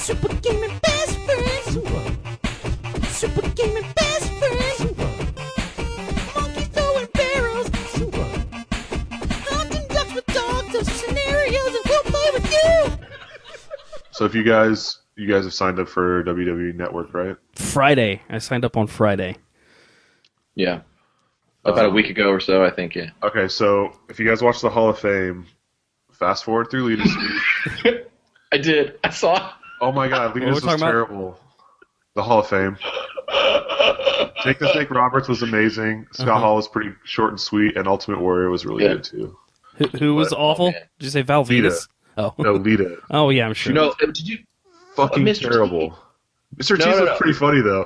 Super gaming best friends. Super gaming best friends. Monkeys throwing barrels. Hunting ducks with dogs. Those are scenarios and we'll play with you. So if you guys have signed up for WWE Network, right? Friday. I signed up on Friday. Yeah. About a week ago or so, I think, yeah. Okay, so if you guys watch the Hall of Fame, fast forward through Lita's speech. I did. I saw. Oh my God, What are we Lita's was talking about? terrible. The Hall of Fame. Jake the Snake Roberts was amazing. Scott Hall was pretty short and sweet, and Ultimate Warrior was really good too. Who was awful? man. Did you say Val Venus? Oh. No, Lita. Oh, yeah, I'm sure. No, did you? Fucking Mr. T. terrible. Mr. T No, was no. pretty funny though.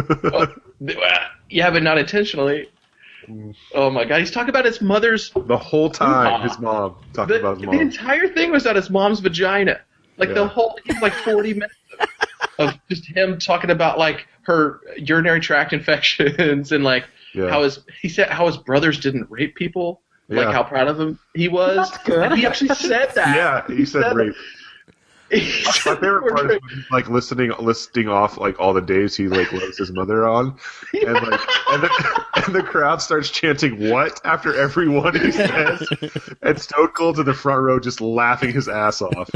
Yeah, but not intentionally. Oh my God, he's talking about his mother's. The whole time, Mom. his mom talking The, about his the mom. entire thing was at his mom's vagina. Like the Yeah. whole, like 40 minutes of just him talking about like her urinary tract infections and like Yeah. how his brothers didn't rape people. Yeah. Like how proud of him he was. That's good. And he actually said that. Yeah, he said rape. He My said favorite the word part is rape. when he's like listing off like all the days he like loves his mother on, and like and the crowd starts chanting "what" after every one he says, and Stone Cold's in the front row just laughing his ass off.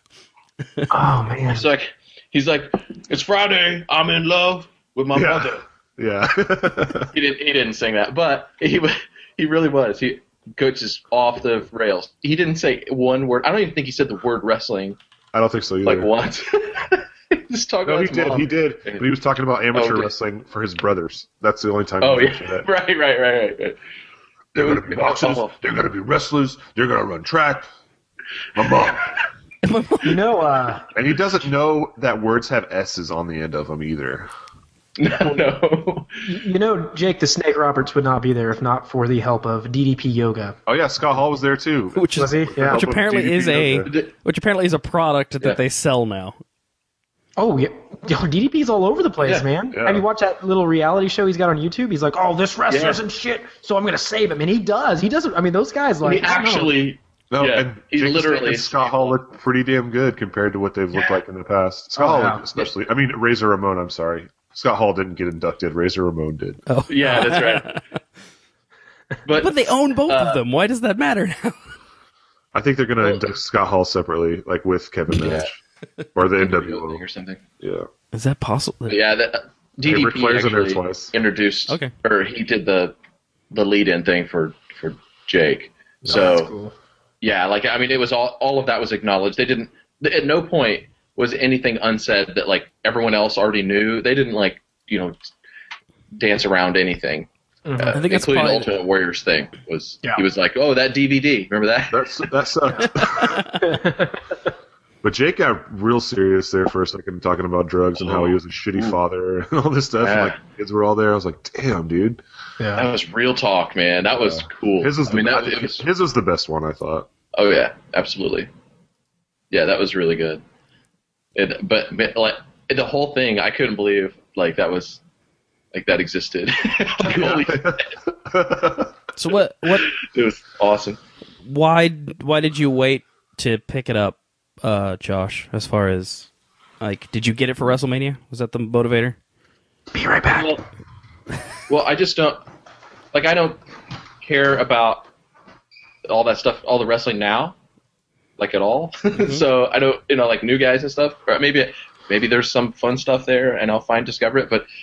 Oh man. He's like, it's Friday. I'm in love with my mother. Yeah. He didn't sing that, but he really was. Coach is off the rails. He didn't say one word. I don't even think he said the word wrestling I don't think so either. like once. Just talking No, about he his did. mom. He did. But he was talking about amateur okay. wrestling for his brothers. That's the only time. Oh he yeah, mentioned it. right. They're gonna be boxers. They're gonna be wrestlers. They're gonna run track. My mom. You know, And he doesn't know that words have S's on the end of them either. No. Jake the Snake Roberts would not be there if not for the help of DDP Yoga. Oh yeah, Scott Hall was there too. Which Was he? Yeah. Which apparently DDP is Yoga. a product that Yeah. they sell now. Oh yeah. Yo, DDP's all over the place, Yeah. man. Yeah. Have you watched that little reality show he's got on YouTube? He's like, "Oh, this wrestler's and shit, so I'm gonna save him," and he does. He doesn't. I mean, those guys like He actually. No, Yeah, and he Jake the Snake literally- and Scott Hall look pretty damn good compared to what they've looked like in the past. Scott Hall, yeah. especially. I mean, Razor Ramon. I'm sorry, Scott Hall didn't get inducted. Razor Ramon did. Yeah, that's right. But they own both of them. Why does that matter now? I think they're gonna induct Scott Hall separately, like with Kevin Nash or the or NWO. something. Yeah. Is that possible? But yeah, that Hey, Ric DDP Flair's in there actually twice. introduced, Okay. or he did the lead-in thing for Jake. So that's cool. yeah, like I mean, it was all of that was acknowledged. They didn't at no point was anything unsaid that like everyone else already knew. They didn't like dance around anything. I think that's including the probably Ultimate Warriors thing was Yeah. he was like, oh, that DVD, remember that? That sucked. But Jake got real serious there for a second, talking about drugs and how he was a shitty father and all this stuff. Yeah. And like kids were all there. I was like, damn, dude. Yeah. That was real talk, man. That was cool. His was, I mean, his was the best one, I thought. oh yeah, absolutely. Yeah, that was really good. But like the whole thing, I couldn't believe like that was like that existed. Like, holy shit. so. What? It was awesome. Why did you wait to pick it up, Josh? As far as like, did you get it for WrestleMania? Was that the motivator? Be right back. Well, I just don't like. I don't care about all that stuff, all the wrestling now, like at all. So I don't, like new guys and stuff. Or maybe there's some fun stuff there, and I'll discover it. But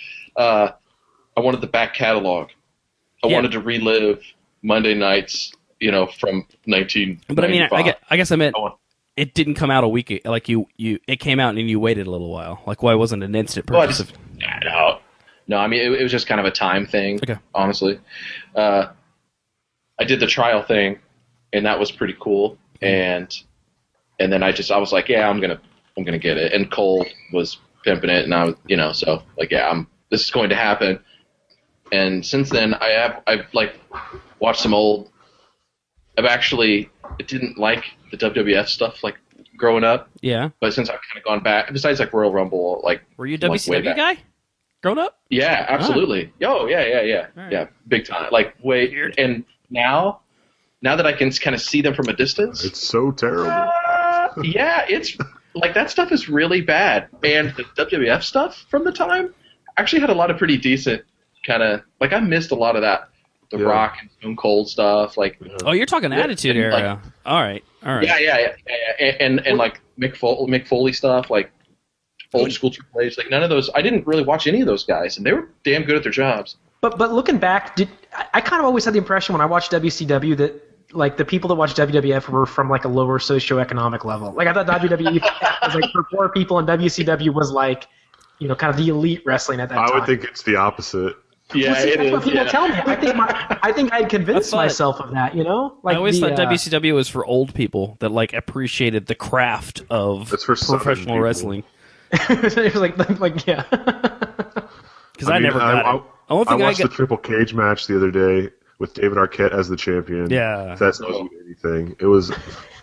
I wanted the back catalog. I Yeah. wanted to relive Monday nights, from 1995. But I mean, I guess I meant I want- it didn't come out a week. Like it came out and you waited a little while. Like why wasn't it an instant Well, I purchase? just- No, I mean it was just kind of a time thing. Okay. Honestly, I did the trial thing, and that was pretty cool. And then I was like, yeah, I'm gonna get it. And Cole was pimping it, and I was, so like, yeah, this is going to happen. And since then, I've like watched some old. I didn't like the WWF stuff like growing up, Yeah. but since I've kind of gone back, besides like Royal Rumble, like Were you a like, way WCW back. guy? Grown up? Yeah, absolutely. Oh, yeah, All right. yeah, big time. Like way, Weird. and now that I can kind of see them from a distance, It's so terrible. yeah, it's like that stuff is really bad, and the WWF stuff from the time actually had a lot of pretty decent kind of like I missed a lot of that, the Rock and Stone Cold stuff. Like, Oh, you're talking Attitude and, Era. All right. yeah, and like Mick Foley stuff, like old school Triple H. Like none of those. I didn't really watch any of those guys, and they were damn good at their jobs. But looking back, I kind of always had the impression when I watched WCW that like the people that watched WWF were from like a lower socioeconomic level. Like I thought WWE was like for poor people, and WCW was like, you know, kind of the elite wrestling at that time. I would think it's the opposite. Yeah, Well, see, it that's is. what people tell me. I think I'd convinced thought- myself of that. You know, like I always the, thought WCW was for old people that like appreciated the craft of That's for Southern professional people. wrestling. it was like yeah. Because I never got it. The only I thing I watched got. the Triple Cage match the other day with David Arquette as the champion. Yeah. If that tells you anything. It was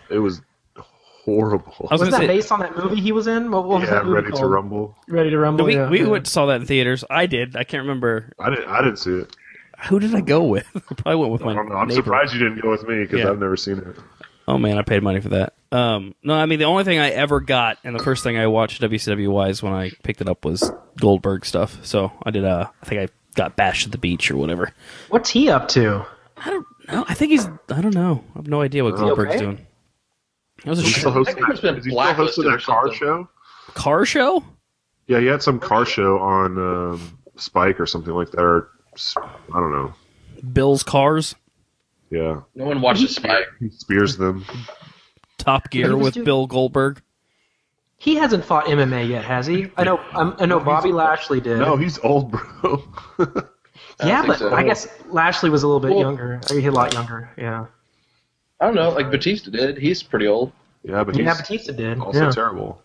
horrible. I was Wasn't that gonna say, based on that movie he was in? What was Yeah, that movie Ready to called? Rumble. Ready to Rumble. we yeah. went saw that in theaters. I did. I can't remember. I didn't see it. Who did I go with? I probably went with my I don't know. I'm neighbor. surprised you didn't go with me because Yeah. I've never seen it. Oh man, I paid money for that. No, I mean the only thing I ever got, and the first thing I watched WCW wise when I picked it up was Goldberg stuff. So I did. I think I got Bash at the Beach or whatever. What's he up to? I don't know. I think he's. I don't know. I have no idea what Is he Goldberg's okay? doing. It was a He's still hosting I think he's been is he still hosting blacklisted or that car something. show? car show. Yeah, he had some car show on Spike or something like that. Or I don't know. Bill's Cars. Yeah, No one watches Spike. he spears them. Top Gear He was with doing- Bill Goldberg. He hasn't fought MMA yet, has he? I know. Bobby Lashley did. No, he's old, bro. yeah, think but so. I guess Lashley was a little bit Well- younger. He's a lot younger. Yeah. I don't know. Like Batista did. He's pretty old. Yeah, but Yeah, he's Batista did. also yeah. terrible.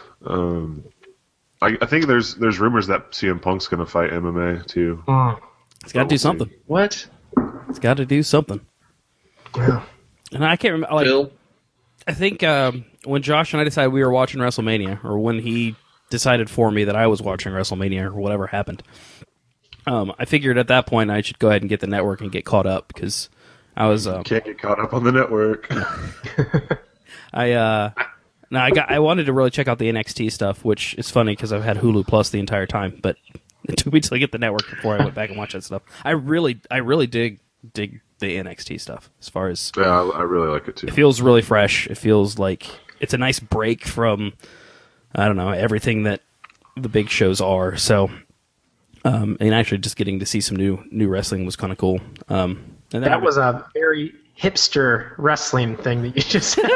I think there's rumors that CM Punk's going to fight MMA too. Mm. He's got to do something. What? He's got to do something. Yeah. And I can't remember. Like, Bill? I think when Josh and I decided we were watching WrestleMania, or when he decided for me that I was watching WrestleMania, or whatever happened, I figured at that point I should go ahead and get the network and get caught up because I was. Can't get caught up on the network. I wanted to really check out the NXT stuff, which is funny because I've had Hulu Plus the entire time, but it took me till I get the network before I went back and watched that stuff. I really dig the NXT stuff as far as Yeah, I really like it too. it feels really fresh. It feels like it's a nice break from I don't know everything that the big shows are. So, and actually just getting to see some new wrestling was kind of cool. And then That was a very hipster wrestling thing that you just said.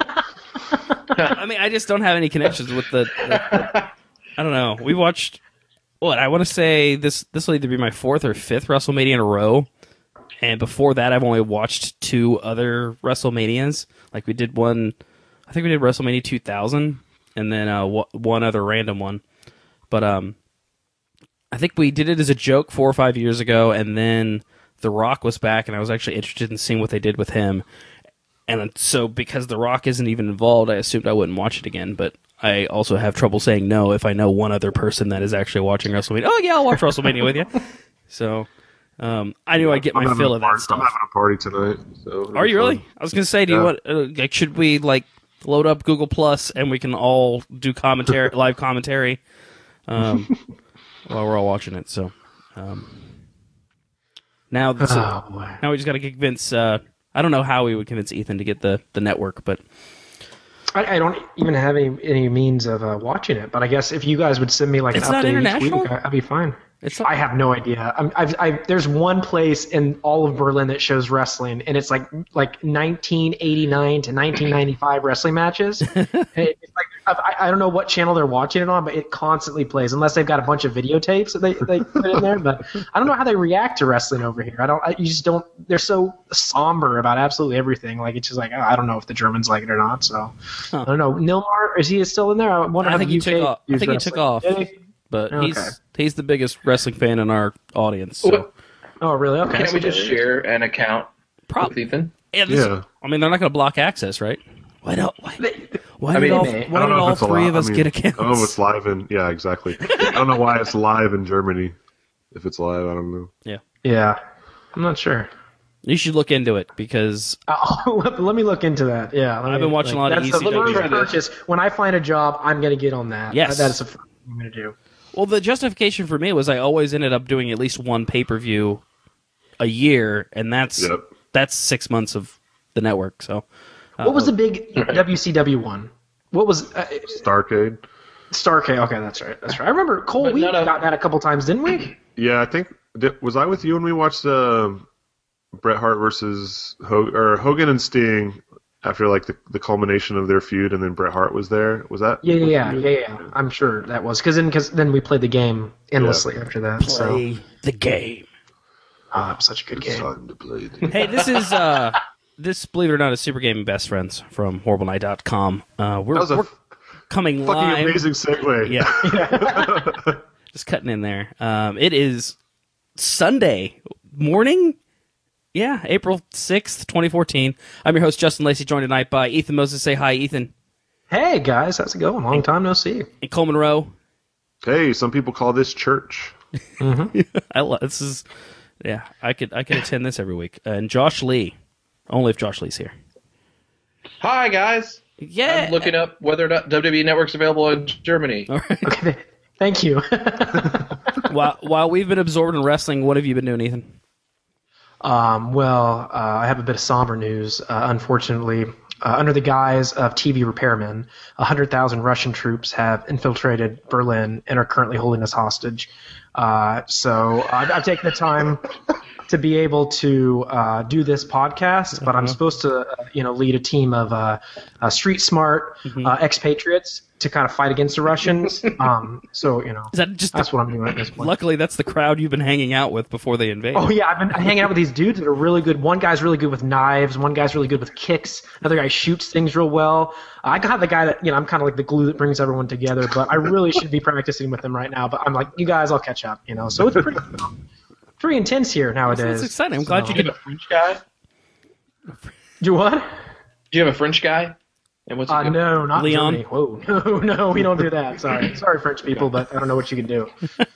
I mean, I just don't have any connections with the I don't know. We watched what I want to say this will either be my fourth or fifth WrestleMania in a row. And before that, I've only watched two other WrestleManias. Like we did one, I think we did WrestleMania 2000, and then one other random one. But I think we did it as a joke 4 or 5 years ago, and then The Rock was back, and I was actually interested in seeing what they did with him. And so because The Rock isn't even involved, I assumed I wouldn't watch it again. But I also have trouble saying no if I know one other person that is actually watching WrestleMania. Oh yeah, I'll watch WrestleMania with you. So. I knew I'd get my fill of that stuff. I'm having a party tonight. So Are you really? I was gonna say, do you Yeah. want? Like, should we like load up Google Plus and we can all do commentary, live commentary, while we're all watching it? So now, Oh boy. now we just got to convince. I don't know how we would convince Ethan to get the network, but I don't even have any means of watching it, but I guess if you guys would send me like It's an not update each international? week, I'd be fine. it's not, I have no idea. There's one place in all of Berlin that shows wrestling, and it's like 1989 to 1995 wrestling matches. And it's like I don't know what channel they're watching it on, but it constantly plays unless they've got a bunch of videotapes that they put in there. But I don't know how they react to wrestling over here. You just don't. They're so somber about absolutely everything. Like it's just like I don't know if the Germans like it or not. So I don't know. Nilmar, is he still in there? I wonder I how think the he UK took off. I views think he took wrestling. off. Did he? but Okay. he's the biggest wrestling fan in our audience. So Well, Oh, really? Okay. Can't we so- just share an account with probably. Ethan? Yeah. I mean, they're not going to block access, right? Why don't? Why I did mean, all, they may. why I don't did know if all it's three allowed- of us I mean, get accounts? I don't know if it's live in. Yeah, exactly. I don't know why it's live in Germany. If it's live, I don't know. Yeah, I'm not sure. You should look into it because let me look into that. Yeah, I've been watching a lot of that's the ECW. first purchase. When I find a job, I'm going to get on that. Yes. That's the first thing I'm going to do. Well, the justification for me was I always ended up doing at least one pay-per-view a year, and that's 6 months of the network. So, what was the big WCW one? What was Starcade. Starcade? Okay, that's right. That's right. I remember Cole. But We none of- got that a couple times, didn't we? Yeah, I think was I with you when we watched Bret Hart versus Hogan and Sting after like the culmination of their feud, and then Bret Hart was there. Was that? Yeah. I'm sure that was because then we played the game endlessly after that. play the game. Such a good game. Time to play. The... Hey, this is this, believe it or not, is Super Game Best Friends from HorribleNight.com. We're coming fucking live. amazing segue. Yeah. Just cutting in there. It is Sunday morning. Yeah, April 6th, 2014. I'm your host, Justin Lacey, joined tonight by Ethan Moses. Say hi, Ethan. Hey guys, how's it going? Long time no see. And Cole Monroe. Hey, some people call this church. This is, yeah, I could attend this every week. And Josh Lee, only if Josh Lee's here. Hi, guys. Yeah. I'm looking up whether or not WWE Network's available in Germany. All right. Okay, thank you. While we've been absorbed in wrestling, what have you been doing, Ethan? I have a bit of somber news. Unfortunately, under the guise of TV repairmen, 100,000 Russian troops have infiltrated Berlin and are currently holding us hostage. So I've taken the time to be able to do this podcast, but I'm supposed to, lead a team of street smart expatriates to kind of fight against the Russians. Is that just that's what I'm doing at this point. Luckily, that's the crowd you've been hanging out with before they invade. Oh yeah, I've been hanging out with these dudes that are really good. One guy's really good with knives. One guy's really good with kicks. Another guy shoots things real well. I got the guy that I'm kind of like the glue that brings everyone together. But I really should be practicing with them right now. But I'm like, you guys, I'll catch up. So it's pretty intense here nowadays. That's exciting. I'm glad you Do you could. have a French guy? Do what? Do you have a French guy? And what's he do? No, not Leon? Germany. Whoa, no, we don't do that. Sorry, French people, but I don't know what you can do.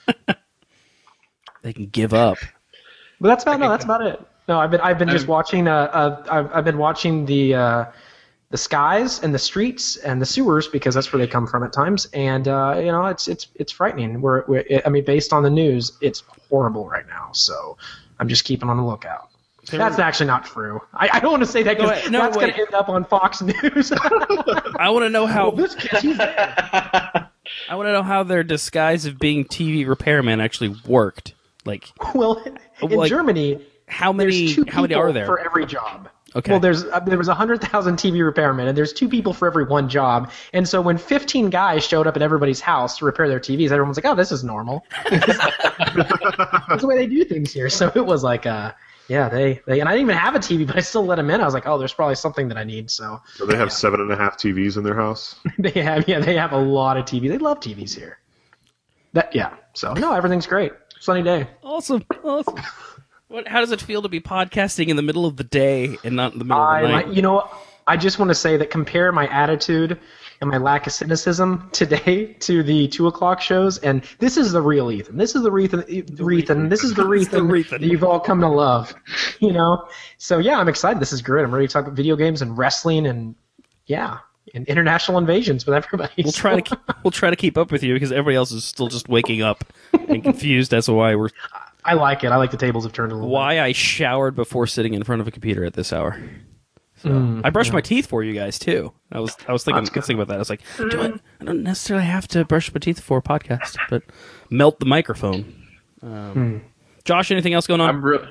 They can give up. But that's about it. No, I've been just watching. I've been watching the skies and the streets and the sewers because that's where they come from at times. And it's frightening. Based on the news, it's horrible right now. So I'm just keeping on the lookout. That's actually not true. I don't want to say that because that's going to end up on Fox News. I want to know how. This kid's there. I want to know how their disguise of being TV repairman actually worked. Like, Well, in Germany, how there's many? two How many people are there? for every job. Okay. Well, there was 100,000 TV repairmen, and there's two people for every one job. And so when 15 guys showed up at everybody's house to repair their TVs, everyone's like, "Oh, this is normal." That's the way they do things here. So it was like, they and I didn't even have a TV, but I still let them in. I was like, "Oh, there's probably something that I need." So they have 7.5 TVs in their house. they have a lot of TV. They love TVs here. So no, everything's great. Sunny day. Awesome. How does it feel to be podcasting in the middle of the day and not in the middle of the night? I just want to say that compare my attitude and my lack of cynicism today to the 2:00 shows, and this is the real Ethan. This is the Ethan. This is the Ethan that you've all come to love. So yeah, I'm excited. This is great. I'm ready to talk about video games and wrestling and and international invasions with everybody. We'll try to keep up with you because everybody else is still just waking up and confused as to why we're. I like it. I like the tables have turned a little Why I showered before sitting in front of a computer at this hour. So, I brushed my teeth for you guys too. I was thinking about that. I was like, I don't necessarily have to brush my teeth for a podcast, but melt the microphone. Josh, anything else going on?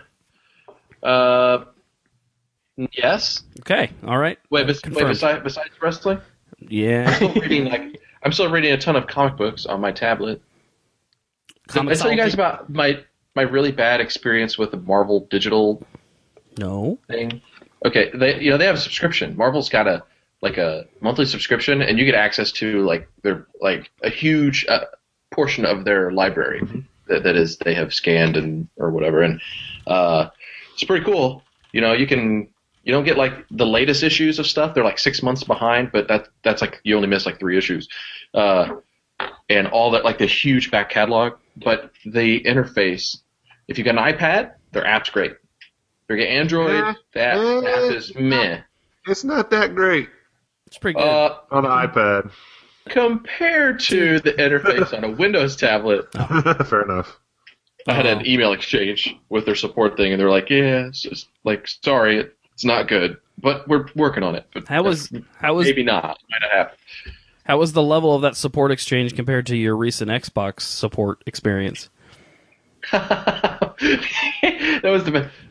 Yes. Okay. All right. Wait, besides wrestling? Yeah. I'm still reading a ton of comic books on my tablet. Did I tell you guys about my really bad experience with the Marvel digital thing? Okay, they have a subscription. Marvel's got a monthly subscription, and you get access to their a huge portion of their library that is they have scanned or whatever, and it's pretty cool. You don't get the latest issues of stuff. They're 6 months behind, but that's you only miss 3 issues, and all that the huge back catalog. But the interface, if you got an iPad, their app's great. If you're Android, that app is meh. It's not that great It's pretty good. on the iPad. Compared to the interface on a Windows tablet, Fair enough. I had an email exchange with their support thing, and they're like, "Yeah, it's just like sorry, it's not good, but we're working on it." But how was maybe not? Might not happen. how was the level of that support exchange compared to your recent Xbox support experience? That was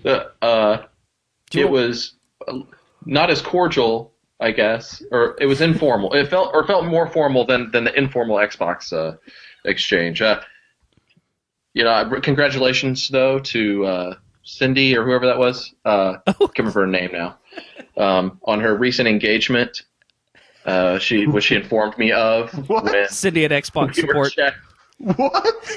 it was not as cordial, I guess, or it was informal. It felt more formal than the informal Xbox exchange. Congratulations though to Cindy or whoever that was. Can't remember her name now. On her recent engagement, she informed me of. What? When Cindy at Xbox we were support. What?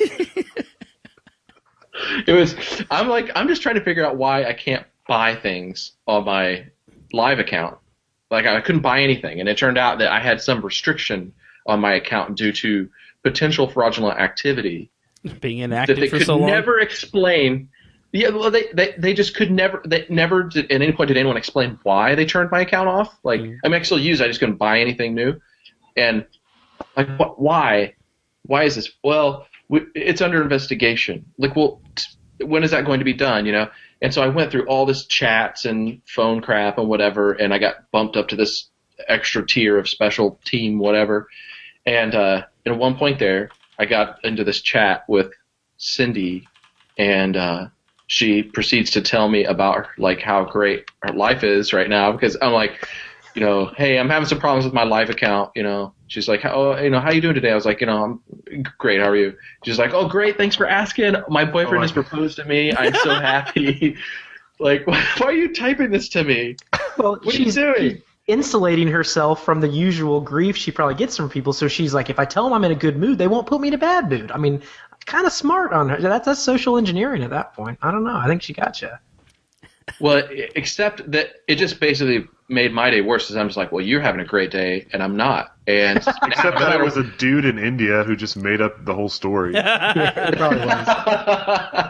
It was. I'm just trying to figure out why I can't buy things on my live account. Like I couldn't buy anything, and it turned out that I had some restriction on my account due to potential fraudulent activity Being that inactive they for could so long. never explain. Yeah, well, they just could never. They never did, at any point did anyone explain why they turned my account off. Like I mean, I still use it, I just couldn't buy anything new, and like why? Why is this? Well, it's under investigation. Like, well, when is that going to be done? You know. And so I went through all this chats and phone crap and whatever, and I got bumped up to this extra tier of special team whatever. And at one point there, I got into this chat with Cindy, and she proceeds to tell me about like how great her life is right now, because I'm like, hey, I'm having some problems with my live account. She's like, how you doing today? I was like, I'm great. How are you? She's like, oh, great. Thanks for asking. My boyfriend has proposed to me. I'm so happy. Like, why are you typing this to me? Well, What are you doing? she's insulating herself from the usual grief she probably gets from people. So she's like, if I tell them I'm in a good mood, they won't put me in a bad mood. I mean, kind of smart on her. That's social engineering at that point. I don't know. I think she got you. Well, except that it just basically made my day worse, because I'm just like, well, you're having a great day, and I'm not. And Except that it was a dude in India who just made up the whole story. It probably was.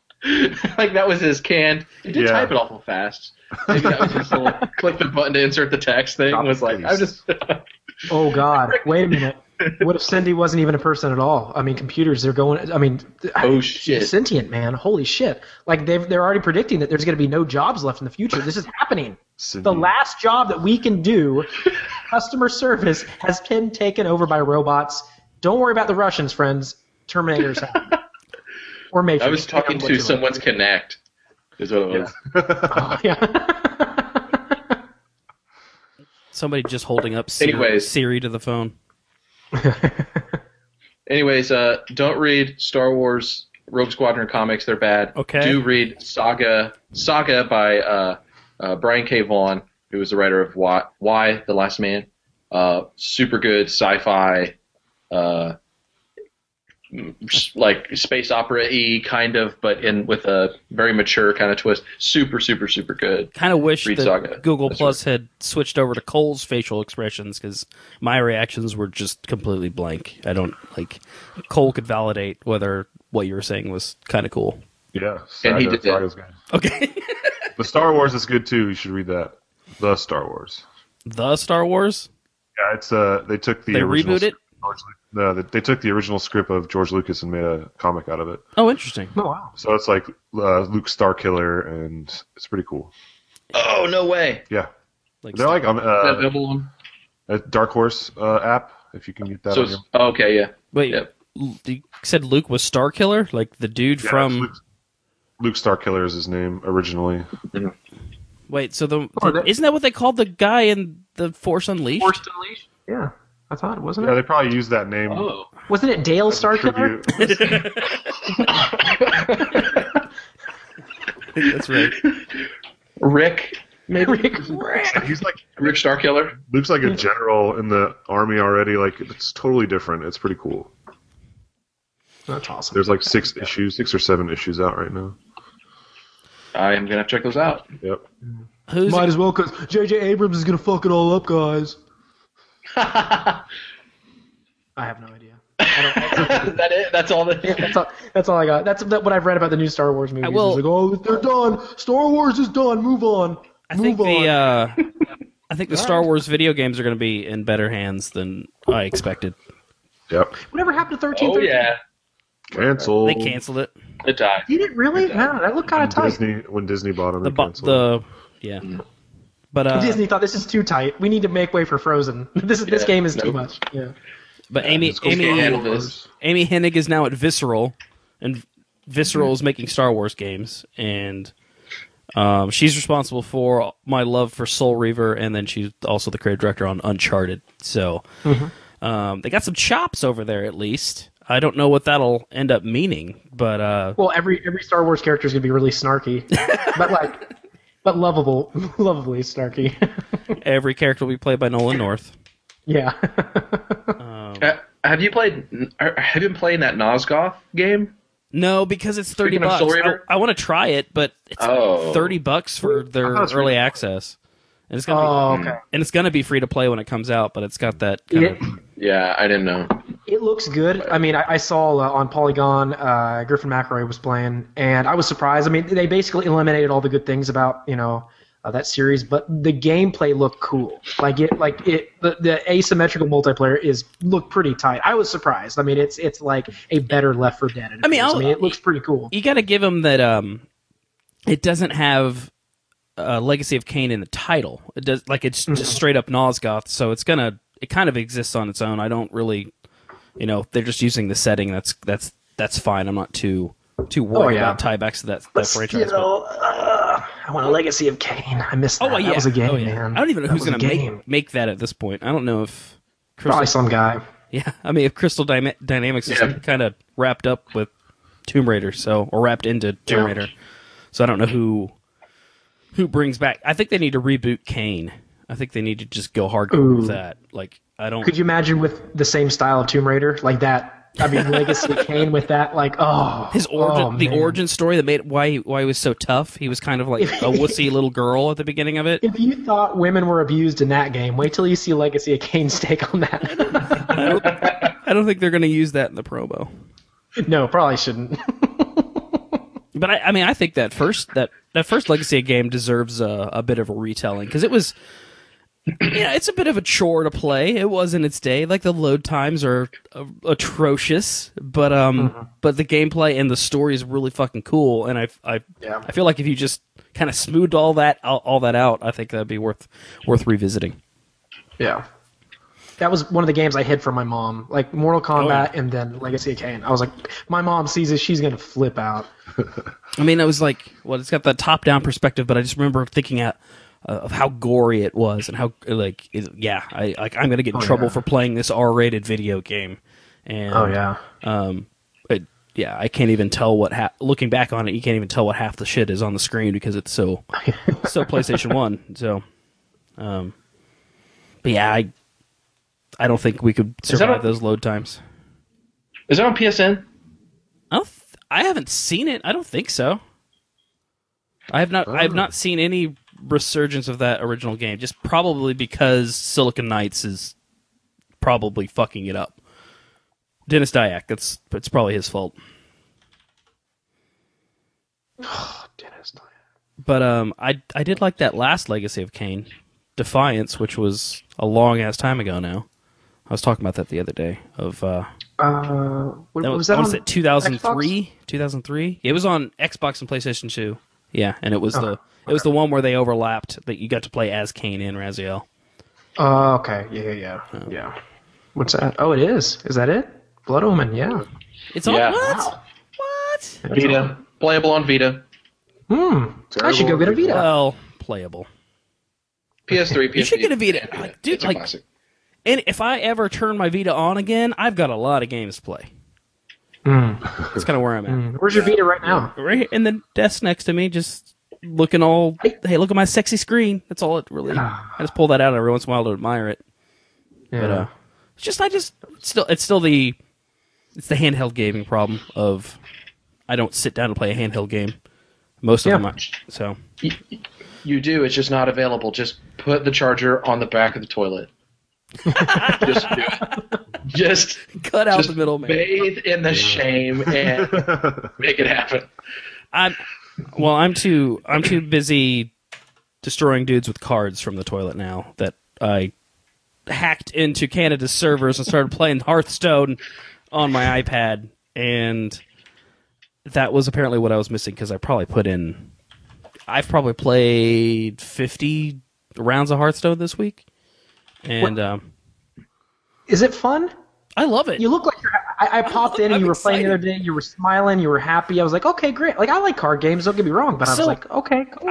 like that was his canned. He did Yeah. type it awful fast. Maybe that was his little click the button to insert the text thing. Copy Was like, paste. I'm just. Oh, God. Wait a minute. What if Cindy wasn't even a person at all? I mean, computers, they're going... I mean... Oh, shit. She's sentient, man. Holy shit. Like, they're already predicting that there's going to be no jobs left in the future. This is happening. Cindy. The last job that we can do, customer service, has been taken over by robots. Don't worry about the Russians, friends. Terminator's happening. Or Matrix. I was talking to someone's Connect. Is what it was. Oh, yeah. Somebody just holding up Anyways. Siri to the phone. Anyways, don't read Star Wars Rogue Squadron comics. They're bad. Okay. Do read Saga by Brian K. Vaughan, who was the writer of Why the Last Man. Super good sci-fi, like space opera-y kind of, but with a very mature kind of twist. Super, super, super good. Kind of wish Read that Saga. Google That's Plus had switched over to Cole's facial expressions, because my reactions were just completely blank. I don't like. Cole could validate whether what you were saying was kind of cool. Yeah. And he did that. Saga's good. Okay. The Star Wars is good too. You should read that. The Star Wars. The Star Wars? Yeah, it's they took the They original reboot it? script of George No, they took the original script of George Lucas and made a comic out of it. Oh, interesting. Oh, wow. So it's like Luke Starkiller, and it's pretty cool. Oh, no way. Yeah, Like, they're like Is that on available on? a Dark Horse app if you can get that. So on it's, your... okay, yeah. wait, Yep. you said Luke was Starkiller? Like the dude Yeah, from. it's Luke Starkiller is his name originally. Wait, so Oh, isn't that what they called the guy in the Force Unleashed? Forced Unleashed? Yeah. I thought, wasn't Yeah, it? they probably used that name. Oh. Wasn't it Dale as a Starkiller? tribute. That's right. Rick, maybe? He's like Rick Starkiller? Luke's like a general in the army already. Like it's totally different. It's pretty cool. That's awesome. There's like 6 or 7 issues out right now. I am going to have to check those out. Yep. Who's Might as well, because J.J. Abrams is going to fuck it all up, guys. I have no idea. I that it? That's all that. That's all I got. That's what I've read about the new Star Wars movies. will- It's like, oh, they're done. Star Wars is done. Move on. I think Move on. I think the Star Wars video games are going to be in better hands than I expected. Yep. Whatever happened to 13? Oh yeah, Cancelled. They canceled it. it died. Did it really? Man, that looked kind of tight. When Disney bought them, The they bu- canceled. the yeah, but Disney thought this is too tight. We need to make way for Frozen. This game is too much. Yeah. but Amy Can't handle this. Amy Hennig is now at Visceral, and Visceral is making Star Wars games, and she's responsible for my love for Soul Reaver, and then she's also the creative director on Uncharted. So they got some chops over there, at least. I don't know what that'll end up meaning, but Well, every Star Wars character is gonna be really snarky, but lovably snarky. every character will be played by Nolan North. Yeah. Have you been playing that Nosgoth game? No, because it's $30. Speaking of Soul Reaver- I want to try it, but it's $30 for their early access, and it's gonna be, Okay. and it's gonna be free to play when it comes out. But it's got that kind of Yeah, I didn't know. It looks good. I mean, I saw on Polygon, Griffin McElroy was playing, and I was surprised. I mean, they basically eliminated all the good things about that series, but the gameplay looked cool. The asymmetrical multiplayer looked pretty tight. I was surprised. I mean, it's like a better Left 4 Dead. I mean, it looks pretty cool. you got to give them that. It doesn't have Legacy of Kain in the title. It does it's just straight up Nosgoth, so it kind of exists on its own. I don't really, they're just using the setting. That's fine. I'm not too worried about tiebacks to that franchise. I want a Legacy of Kain. I missed that. Oh yeah, That was a game, oh, yeah. man. I don't even know That who's was a going game. to make that at this point. I don't know if Probably some guy. Yeah, I mean, if Crystal Dynamics is kind of wrapped up with Tomb Raider, or wrapped into Tomb Raider, so I don't know who brings back. I think they need to reboot Kain. I think they need to just go hardcore with that. I don't. Could you imagine with the same style of Tomb Raider like that? I mean, Legacy of Kain with that, his origin, the man. origin story that made why he was so tough. He was kind of like a wussy little girl at the beginning of it. If you thought women were abused in that game, wait till you see Legacy of Kain's take on that. I don't think they're going to use that in the promo. No, probably shouldn't. But I mean, I think that first Legacy game deserves a bit of a retelling because it was. Yeah, it's a bit of a chore to play. It was in its day. The load times are atrocious, but the gameplay and the story is really fucking cool. And I feel like if you just kind of smoothed all that out, I think that'd be worth revisiting. Yeah. That was one of the games I hid from my mom, like Mortal Kombat and then Legacy of Kain. I was like, my mom sees this, she's gonna flip out. I mean, it was it's got that top-down perspective, but I just remember thinking of how gory it was and how I'm gonna get in trouble for playing this R-rated video game. And I can't even tell what looking back on it, you can't even tell what half the shit is on the screen because it's so PlayStation 1. So, but yeah, I don't think we could survive those load times. Is it on PSN? I haven't seen it. I don't think so. I have not seen any resurgence of that original game, just probably because Silicon Knights is probably fucking it up. Dennis Dyack, it's probably his fault. Dennis Dyack. But I did like that last Legacy of Kain, Defiance, which was a long ass time ago now. I was talking about that the other day. Was that on 2003? 2003? It was on Xbox and PlayStation 2. Yeah, and it was the one where they overlapped that you got to play as Kain and Raziel. Oh, okay. Yeah. What's that? Oh, it is. Is that it? Blood Omen, yeah. It's on Yeah. what? Wow. What? Vita. Playable on Vita. I should go get a Vita. Well, playable. PS3, PS4. You should get a Vita. Dude, It's a classic. and if I ever turn my Vita on again, I've got a lot of games to play. That's kind of where I'm at. Where's your Vita right now? Right here in the desk next to me, just looking all, hey, look at my sexy screen. That's all it really. I just pull that out every once in a while to admire it. Yeah. But it's the handheld gaming problem of I don't sit down and play a handheld game. Most of them, so You do. It's just not available. Just put the charger on the back of the toilet. Just do it. Just Cut out just the middleman. bathe in the shame and make it happen. I'm too busy destroying dudes with cards from the toilet now that I hacked into Canada's servers and started playing Hearthstone on my iPad, and that was apparently what I was missing because I've probably played 50 rounds of Hearthstone this week, and Is it fun? I love it. You look like I popped in and you were playing the other day. You were smiling. You were happy. I was like, okay, great. Like I like card games. Don't get me wrong, but I was like, okay, cool.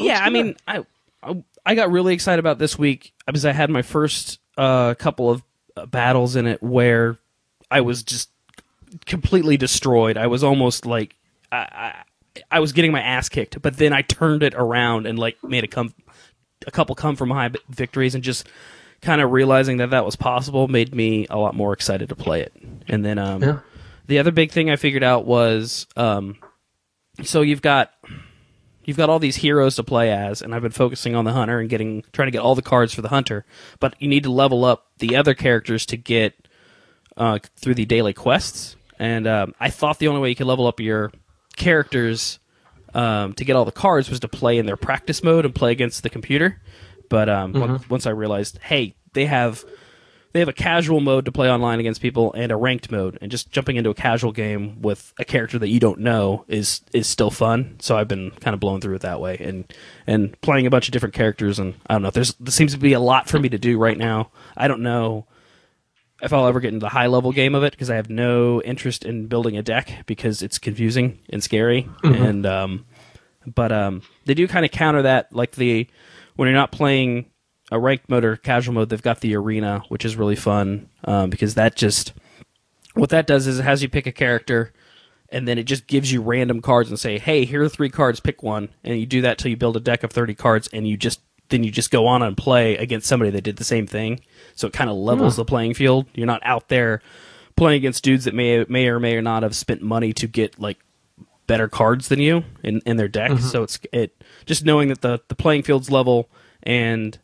I got really excited about this week because I had my first couple of battles in it where I was just completely destroyed. I was almost like I was getting my ass kicked, but then I turned it around and like made a couple come from behind victories, and just kind of realizing that was possible made me a lot more excited to play it. And then the other big thing I figured out was so you've got all these heroes to play as, and I've been focusing on the hunter and trying to get all the cards for the hunter, but you need to level up the other characters to get through the daily quests. And I thought the only way you could level up your characters to get all the cards was to play in their practice mode and play against the computer. But once I realized, hey, they have a casual mode to play online against people and a ranked mode, and just jumping into a casual game with a character that you don't know is still fun. So I've been kind of blowing through it that way and playing a bunch of different characters. And I don't know, there seems to be a lot for me to do right now. I don't know if I'll ever get into the high level game of it because I have no interest in building a deck because it's confusing and scary. And but they do kind of counter that, like when you're not playing a ranked mode or casual mode, they've got the arena, which is really fun because what that does is it has you pick a character, and then it just gives you random cards and say, hey, here are 3 cards, pick one, and you do that till you build a deck of 30 cards, and you just go on and play against somebody that did the same thing. So it kind of levels the playing field. You're not out there playing against dudes that may or may not have spent money to get like better cards than you in their deck. So it just knowing that the playing field's level, and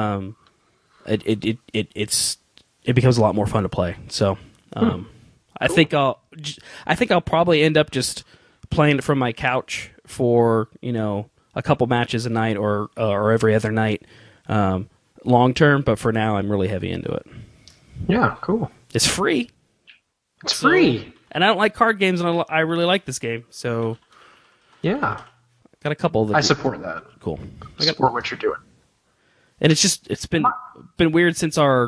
it becomes a lot more fun to play. So I think I'll probably end up just playing it from my couch for a couple matches a night or every other night long term. But for now, I'm really heavy into it. Yeah, cool. It's free. It's free. And I don't like card games, and I really like this game. So yeah, got a couple. I support that. Cool. I support what you're doing. And it's been weird since our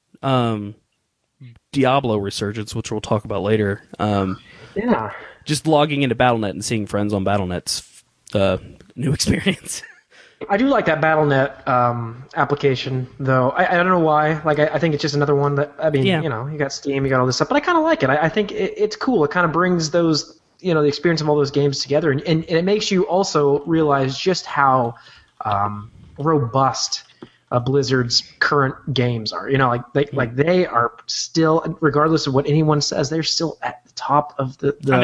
Diablo resurgence, which we'll talk about later. Yeah. Just logging into Battle.net and seeing friends on Battle.net's new experience. I do like that Battle.net application, though. I don't know why. Like, I think it's just another one that, you got Steam, you got all this stuff, but I kind of like it. I think it's cool. It kind of brings those, the experience of all those games together, and it makes you also realize just how robust Blizzard's current games are. They are still, regardless of what anyone says, they're still at the top of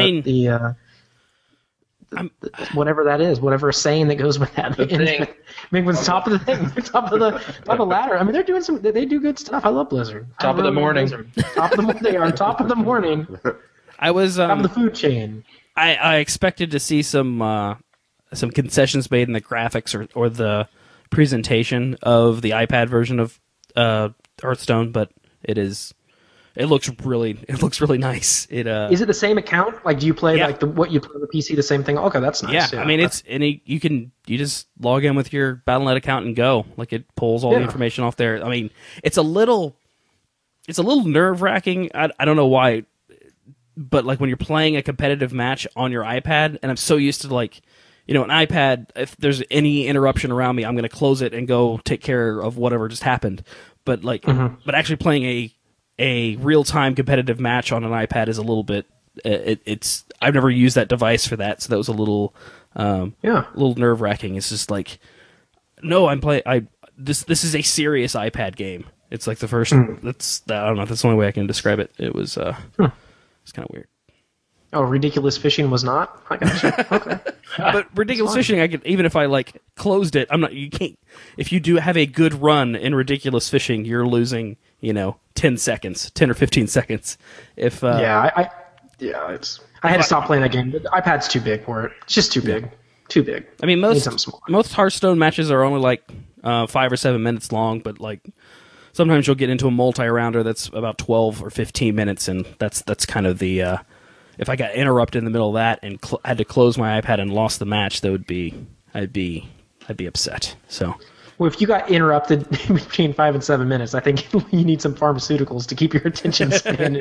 whatever that is, whatever saying that goes with that. With top of the thing, top of the ladder. I mean, they're doing they do good stuff. I love Blizzard. Top of the morning. They are top of the morning. I was top of the food chain. I expected to see some concessions made in the graphics or the presentation of the iPad version of Hearthstone, but it looks really nice. Is it the same account? Like, do you play what you play on the PC, the same thing? Okay, that's nice. Yeah, I mean you just log in with your Battle.net account and go. Like, it pulls all the information off there. I mean, it's a little nerve-wracking. I don't know why, but like when you're playing a competitive match on your iPad, and I'm so used to an iPad, if there's any interruption around me, I'm going to close it and go take care of whatever just happened. But but actually playing a real-time competitive match on an iPad is a little bit. I've never used that device for that, so that was a little nerve-wracking. It's just like, no, I'm playing. This is a serious iPad game. It's like the first. I don't know. That's the only way I can describe it. It was. It's kind of weird. Oh, Ridiculous Fishing was not? I got you. Okay. But Ridiculous Fishing, I could, even if I closed it, you can't. If you do have a good run in Ridiculous Fishing, you're losing 10 seconds, 10 or 15 seconds. If I had to stop playing that game. The iPad's too big for it. It's just too big. Too big. I mean, Need something smaller. most Hearthstone matches are only like 5 or 7 minutes long, but like sometimes you'll get into a multi-rounder that's about 12 or 15 minutes, and that's kind of the. If I got interrupted in the middle of that and had to close my iPad and lost the match, I'd be upset. So. Well, if you got interrupted between 5 and 7 minutes, I think you need some pharmaceuticals to keep your attention span.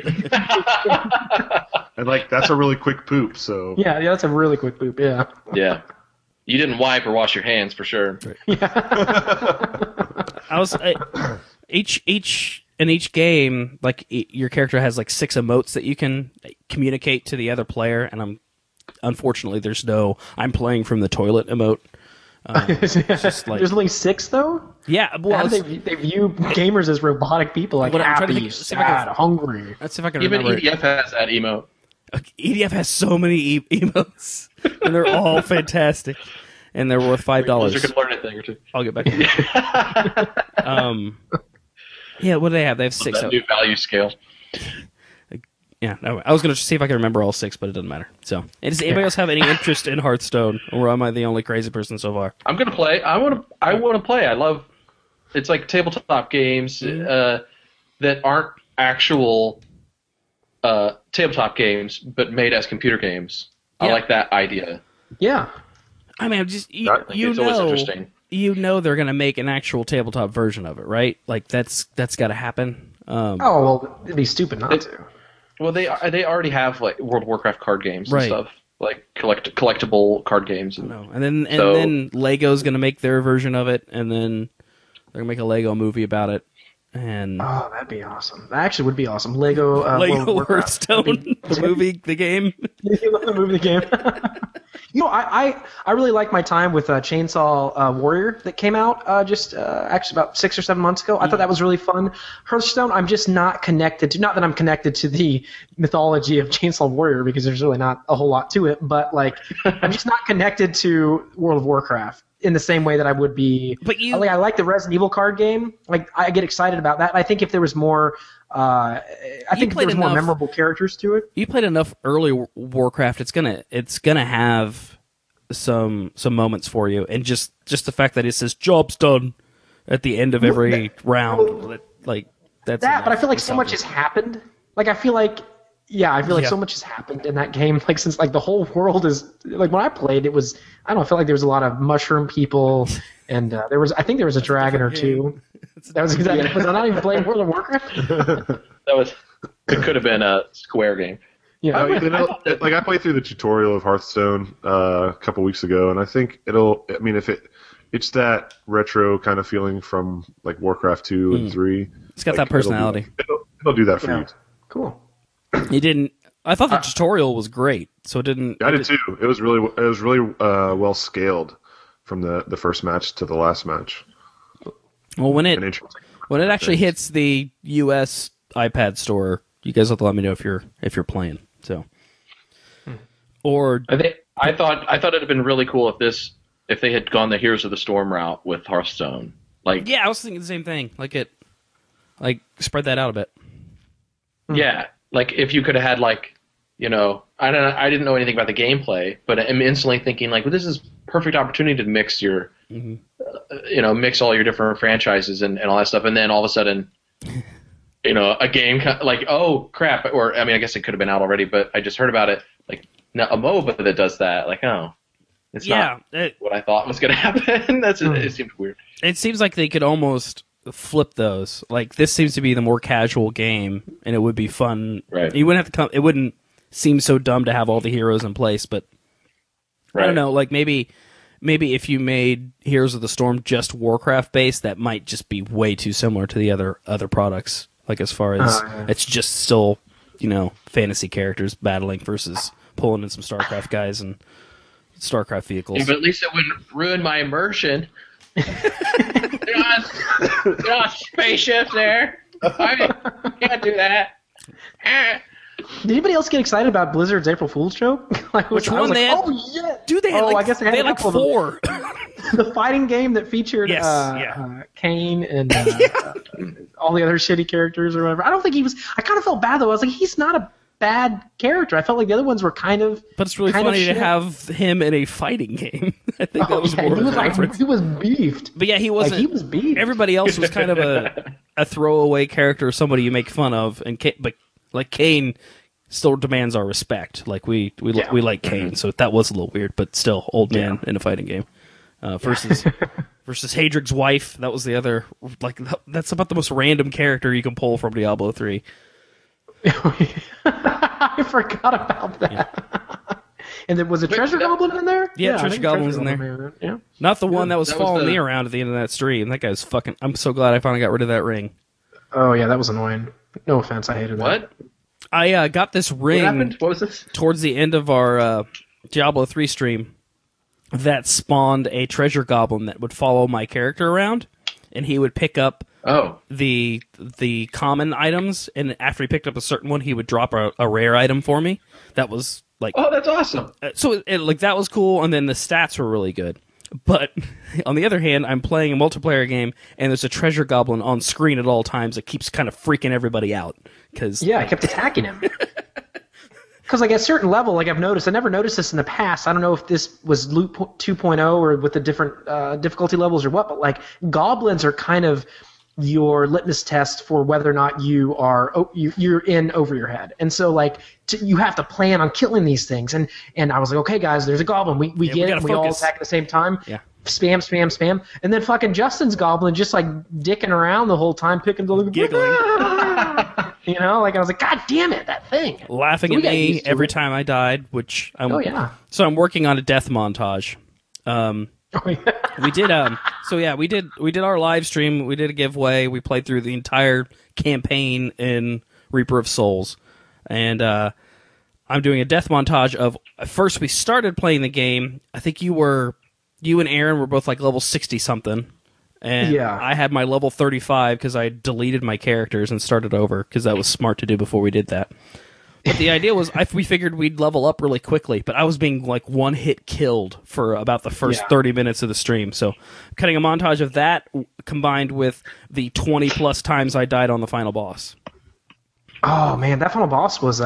And like that's a really quick poop. So yeah, that's a really quick poop. Yeah. Yeah. You didn't wipe or wash your hands for sure. Each game, like your character has like 6 emotes that you can communicate to the other player, and unfortunately there's no "I'm playing from the toilet" emote. Just like, there's only 6 though. Yeah, well, they view gamers as robotic people, like I'm trying to happy, see if I can- sad, hungry. let's see if I can Even remember. EDF has that emote. EDF has so many emotes, and they're all fantastic, and they're worth $5. Blizzard could learn a thing or two. I'll get back to you. Yeah, what do they have? They have 6. That new value scale. Yeah, no, I was going to see if I can remember all 6, but it doesn't matter. So, does anybody else have any interest in Hearthstone, or am I the only crazy person so far? I'm gonna play. I want to play. I love. It's like tabletop games that aren't actual tabletop games, but made as computer games. I Yeah. like that idea. Yeah. I mean, I'm just I think it's always interesting. they're going to make an actual tabletop version of it, right? Like that's got to happen. Oh well, it'd be stupid not to. Well, they already have like World of Warcraft card games Right. and stuff, like collectible card games. And, No, and then Lego's going to make their version of it, and then they're going to make a Lego movie about it. And Oh, that'd be awesome. That actually would be awesome. Lego World Lego of Warcraft. Hearthstone, the movie, the game. You love the movie, the game. I really like my time with Chainsaw Warrior that came out actually about 6 or 7 months ago. I thought that was really fun. Hearthstone, I'm just not connected to. Not that I'm connected to the mythology of Chainsaw Warrior because there's really not a whole lot to it. But like, I'm just not connected to World of Warcraft in the same way that I would be. But I like the Resident Evil card game. Like, I get excited about that. I think if there was more. I think if there was more memorable characters to it. You played enough early Warcraft, it's gonna have some moments for you, and just the fact that it says "job's done" at the end of every round, like that's that. But I enough feel like for so much something. has happened. Like I feel like so much has happened in that game. Like since like the whole world is like when I played, it was I don't know. I felt like there was a lot of mushroom people, and I think there was a dragon or two. That was exactly. Was I not even playing World of Warcraft? It could have been a Square game. Yeah. like I played through the tutorial of Hearthstone a couple weeks ago, and I think it's that retro kind of feeling from like Warcraft 2 and 3. It's got that personality. It'll do that for you. Cool. You didn't. I thought the tutorial was great, so it didn't. I did too. It was really well scaled from the first match to the last match. Well, when it interesting. when it actually hits the U.S. iPad store, you guys have to let me know if you're playing. So, or I thought it'd have been really cool if they had gone the Heroes of the Storm route with Hearthstone. Like yeah, I was thinking the same thing. Like spread that out a bit. yeah, like if you could have had like I didn't know anything about the gameplay, but I'm instantly thinking like, well, this is perfect opportunity to mix your mix all your different franchises and all that stuff, and then all of a sudden. A game like, oh crap, or I mean, I guess it could have been out already, but I just heard about it. Like, now a MOBA that does that, like, oh, it's not what I thought was going to happen. It seemed weird. It seems like they could almost flip those. Like, this seems to be the more casual game, and it would be fun. Right. You wouldn't have to come. It wouldn't seem so dumb to have all the heroes in place, but I don't know. Like maybe if you made Heroes of the Storm just Warcraft based, that might just be way too similar to the other products. Like as far as it's just still, fantasy characters battling versus pulling in some StarCraft guys and StarCraft vehicles. Yeah, but at least it wouldn't ruin my immersion. They're on spaceships there. I can't do that. Did anybody else get excited about Blizzard's April Fool's joke? Which one? Like, They had, oh yeah, dude, they had I like, guess they had a like couple of them. 4. The fighting game that featured Yes, Kane and all the other shitty characters or whatever. I don't think he was. I kind of felt bad though. I was like, he's not a bad character. I felt like the other ones were kind of. But it's really kind of funny to shit. have him in a fighting game. I think that was more he of was a like, reference. he was beefed. But yeah, he wasn't. Like, he was beefed. Everybody else was kind of a throwaway character, somebody you make fun of, and but like Kane still demands our respect. Like we like Kane, so that was a little weird, but still old man in a fighting game versus Hadrig's wife. That was the other like that's about the most random character you can pull from Diablo 3. I forgot about that. Yeah. And there was a treasure goblin in there? Yeah, I treasure think goblin's in there. Yeah. Not the one that was that was following the- me around at the end of that stream. That guy's fucking. I'm so glad I finally got rid of that ring. Oh yeah, that was annoying. No offense, I hated that. What? I got this What ring happened? What was this? towards the end of our Diablo 3 stream that spawned a treasure goblin that would follow my character around, and he would pick up Oh, the common items, and after he picked up a certain one, he would drop a rare item for me. That was like that's awesome. so like that was cool, and then the stats were really good. But on the other hand, I'm playing a multiplayer game, and there's a treasure goblin on screen at all times that keeps kind of freaking everybody out. Cause Yeah, I kept attacking him. Because like at a certain level, like I've noticed, I never noticed this in the past. I don't know if this was Loot 2.0 or with the different difficulty levels or what, but like goblins are kind of your litmus test for whether or not you are you're in over your head. And so like you have to plan on killing these things. And I was like, okay guys, there's a goblin. We get we it. gotta We all focus. attack at the same time. Yeah. Spam. And then fucking Justin's goblin just like dicking around the whole time, picking the Giggling. You know, like I was like, God damn it, that thing. laughing We at got me used to every it. time I died, which I'm, Oh yeah. so I'm working on a death montage. We did we did our live stream, we did a giveaway, we played through the entire campaign in Reaper of Souls. And I'm doing a death montage of first we started playing the game. I think you and Aaron were both like level 60 something. And Yeah. I had my level 35 because I deleted my characters and started over because that was smart to do before we did that. But the idea was we figured we'd level up really quickly, but I was being like one hit killed for about the first 30 minutes of the stream. So cutting a montage of that combined with the 20 plus times I died on the final boss. Oh man, that final boss was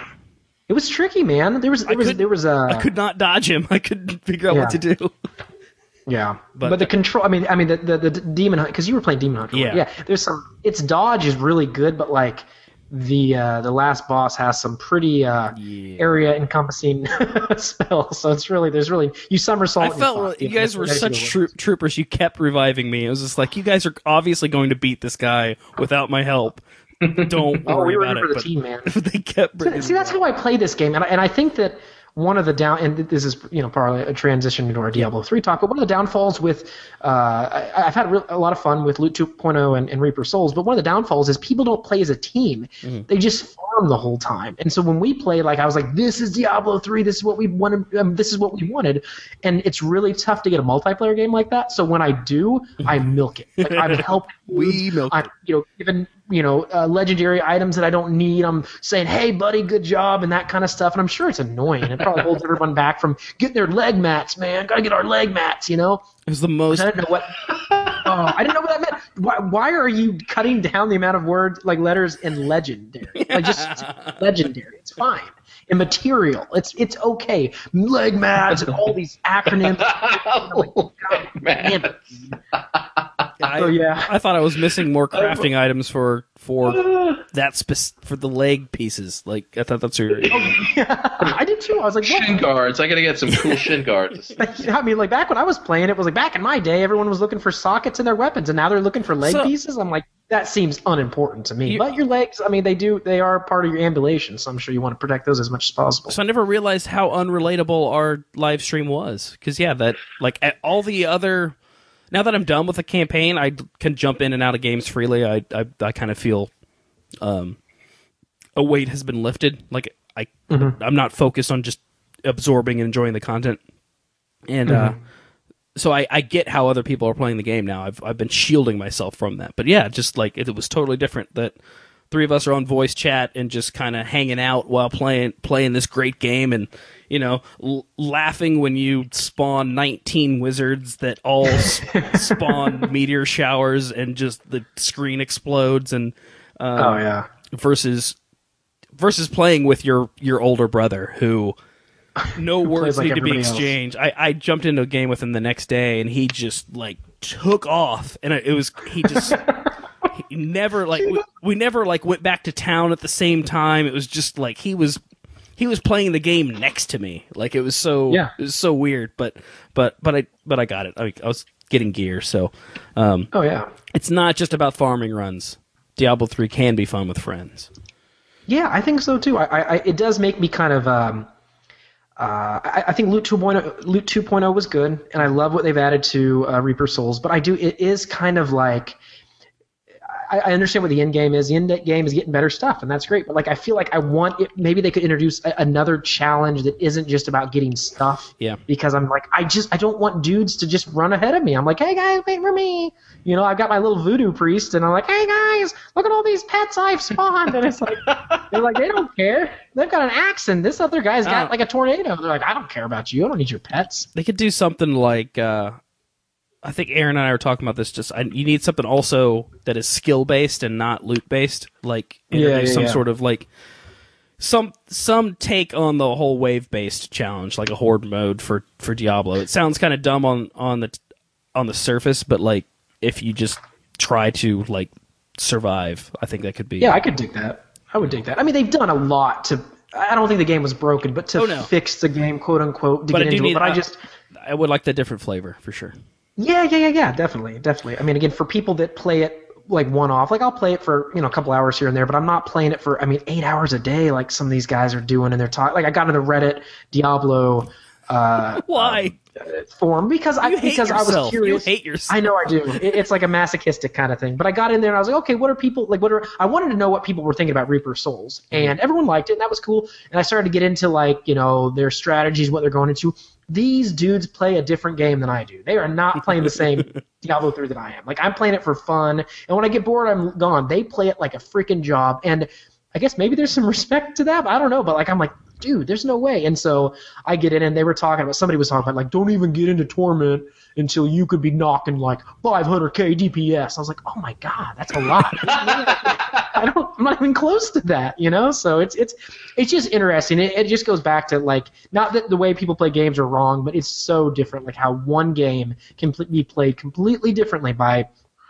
it was tricky, man. There was I could not dodge him. I couldn't figure out what to Yeah. do. yeah, But- but the control. I mean the Demon Hunt, because you were playing Demon Hunter. right? Yeah. Yeah. There's some. Its dodge is really good, but like the last boss has some pretty area encompassing spells. So it's really you somersault. I and felt fuck, you know, guys were that's such what it was. troopers. You kept reviving me. It was just like, you guys are obviously going to beat this guy without my help. Don't Oh, worry we about remember it. the team, man. But they kept bringing See, that's how I play this game, and I think that one of the and this is probably a transition into our Diablo 3 talk, but one of the downfalls with I've had a lot of fun with Loot 2.0 and Reaper Souls, but one of the downfalls is people don't play as a team; they just farm the whole time. And so when we play, like I was like, this is Diablo 3, this is what we wanted, this is what we wanted, and it's really tough to get a multiplayer game like that. So when I do, I milk it. Like I'm helping. We milk I'm giving legendary items that I don't need. I'm saying, hey, buddy, good job, and that kind of stuff. And I'm sure it's annoying. It probably holds everyone back from getting their leg mats, man. Got to get our leg mats, It was the most. I didn't know what. I didn't know what that meant. Why are you cutting down the amount of words, like letters, in legendary? Like just legendary. It's fine. Immaterial. It's okay. Leg mats and all these acronyms. Man. So yeah. I thought I was missing more crafting items for that for the leg pieces. Like I thought that's what you were. I did too. I was like, what? Shin guards. I gotta get some cool shin guards. I mean, like back when I was playing, it was like back in my day, everyone was looking for sockets in their weapons, and now they're looking for leg So- pieces. I'm like, that seems unimportant to me. You- But your legs, I mean, they are part of your ambulation, so I'm sure you want to protect those as much as possible. So I never realized how unrelatable our live stream was. Because that like at all the other. Now that I'm done with the campaign, I can jump in and out of games freely. I kind of feel a weight has been lifted. Like I'm not focused on just absorbing and enjoying the content. And so I get how other people are playing the game now. I've been shielding myself from that. But yeah, just like it was totally different that three of us are on voice chat and just kind of hanging out while playing this great game, and laughing when you spawn 19 wizards that all spawn meteor showers and just the screen explodes, and Oh yeah. versus playing with your older brother who no words like need to be everybody else. exchanged. I jumped into a game with him the next day and he just like took off, and he just he never like we never like went back to town at the same time. It was just like he was playing the game next to me. Like it was so weird, but I got it. I was getting gear, so Oh yeah. it's not just about farming runs. Diablo 3 can be fun with friends. Yeah, I think so too. It does make me kind of. I think Loot 2.0 was good, and I love what they've added to Reaper Souls. But it is kind of like. I understand what the end game is. The end game is getting better stuff, and that's great. But like, I feel like I want it. Maybe they could introduce another challenge that isn't just about getting stuff. Yeah. Because I'm like, I don't want dudes to just run ahead of me. I'm like, hey guys, wait for me. I've got my little voodoo priest, and I'm like, hey guys, look at all these pets I've spawned, and it's like, they're like, they don't care. They've got an axe, and this other guy's got like a tornado. They're like, I don't care about you. I don't need your pets. They could do something like I think Aaron and I were talking about this. You need something also that is skill based and not loot based. Like introduce some sort of like some take on the whole wave based challenge, like a horde mode for Diablo. It sounds kind of dumb on the surface, but like if you just try to like survive, I think that could be. Yeah, I could dig that. I would dig that. I mean, they've done a lot to. I don't think the game was broken, but to fix the game, quote unquote, to but get into it. But I would like the different flavor for sure. Yeah, definitely. I mean, again, for people that play it like one-off, like I'll play it for a couple hours here and there, but I'm not playing it for 8 hours a day like some of these guys are doing, and they're talking. Like I got in the Reddit Diablo Why forum because I was curious. You hate yourself. I know I do. It's like a masochistic kind of thing. But I got in there and I was like, okay, what are people like? I wanted to know what people were thinking about Reaper Souls, and everyone liked it, and that was cool. And I started to get into like their strategies, what they're going into. These dudes play a different game than I do. They are not playing the same Diablo 3 that I am. Like I'm playing it for fun, and when I get bored, I'm gone. They play it like a freaking job, and I guess maybe there's some respect to that. But I don't know. But like I'm like, dude, there's no way. And so I get in, and somebody was talking about like, don't even get into Torment until you could be knocking like 500k DPS. I was like, oh my god, that's a lot. I'm not even close to that, So it's just interesting. It just goes back to like, not that the way people play games are wrong, but it's so different. Like how one game can be played completely differently by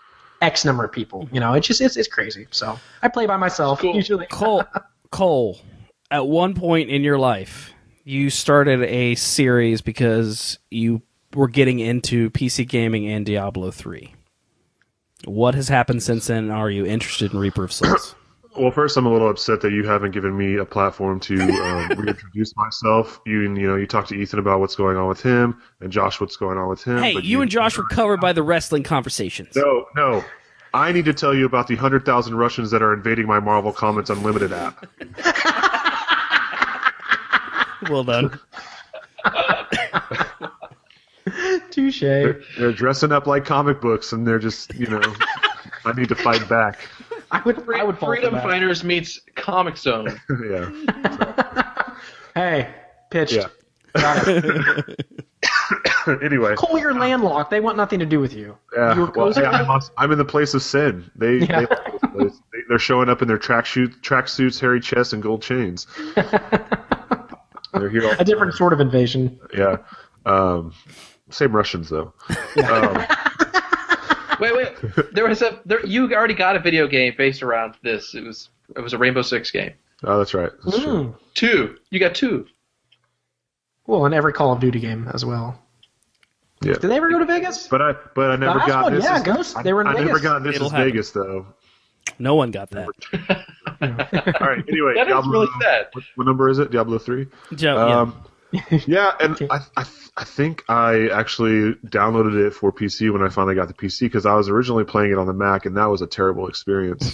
X number of people. It's crazy. So I play by myself usually. Cole, at one point in your life, you started a series because you were getting into PC gaming and Diablo 3. What has happened since then? Are you interested in Reaper of Souls? Well, first, I'm a little upset that you haven't given me a platform to reintroduce myself. You talk to Ethan about what's going on with him, and Josh what's going on with him. Hey, but you and Josh were covered by the wrestling conversations. No. I need to tell you about the 100,000 Russians that are invading my Marvel Comics Unlimited app. Well done. Touche. They're dressing up like comic books, and they're just, I need to fight back. I would fall Freedom for that. Fighters meets Comic Zone. Yeah. Hey, pitched. Yeah. Got it. Anyway. Cole, you're landlocked. They want nothing to do with you. Yeah. You were Well, cozy? I'm in the place of sin. They're showing up in their tracksuits, hairy chests, and gold chains. They're here all A different sort of invasion. Yeah. Same Russians, though. Wait. You already got a video game based around this. It was a Rainbow Six game. Oh, that's right. That's true. 2. You got 2. Well, in every Call of Duty game as well. Yeah. Did they ever go to Vegas? But I never last got one, this. yeah, Ghost. They were in I Vegas. never got this It'll as happen. Vegas, though. No one got that. All right. Anyway, That is Diablo, really sad. What number is it? Diablo 3. Yeah. Yeah, and I think I actually downloaded it for PC when I finally got the PC because I was originally playing it on the Mac, and that was a terrible experience.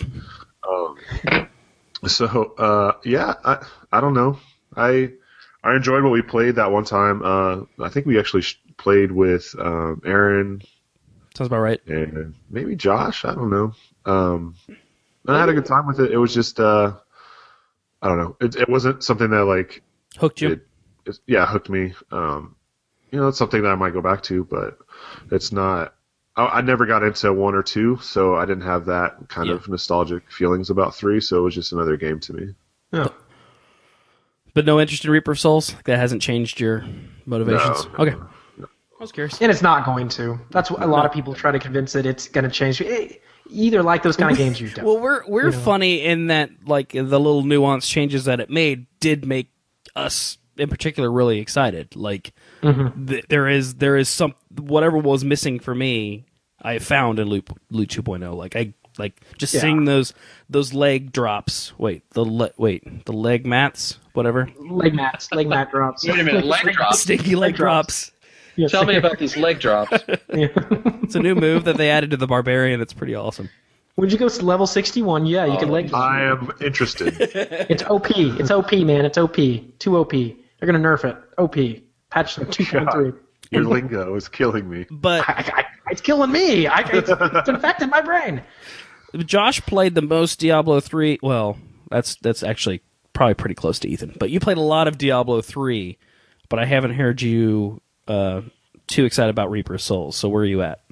Yeah, I don't know. I enjoyed what we played that one time. I think we actually played with Aaron Sounds about right. and maybe Josh. I don't know. And I had a good time with it. It was just I don't know. It wasn't something that like Hooked you? hooked me. It's something that I might go back to, but it's not. I never got into 1 or 2, so I didn't have that kind of nostalgic feelings about 3. So it was just another game to me. Yeah. But no interest in Reaper of Souls? That hasn't changed your motivations? No. Okay. I was curious. And it's not going to. That's what a lot of people try to convince it it's going to change. You either like those kind of games or you don't. Well, we're funny in that like the little nuance changes that it made did make us in particular really excited. Like there is some whatever was missing for me, I found in Loot 2.0. Like just seeing those leg drops. The leg mats, whatever. Leg mat drops. Wait a minute, leg drops? Stinky leg drops. Yes. Tell me about these leg drops. It's a new move that they added to the barbarian. It's pretty awesome. Would you go to level 61? Yeah, you can leg. I am interested. It's OP. It's OP, man. It's OP. Too OP. They're gonna nerf it. OP. Patch 2.3. Your lingo is killing me. But It's killing me. It's infected my brain. Josh played the most Diablo 3. Well, that's actually probably pretty close to Ethan. But you played a lot of Diablo 3, but I haven't heard you too excited about Reaper of Souls. So where are you at?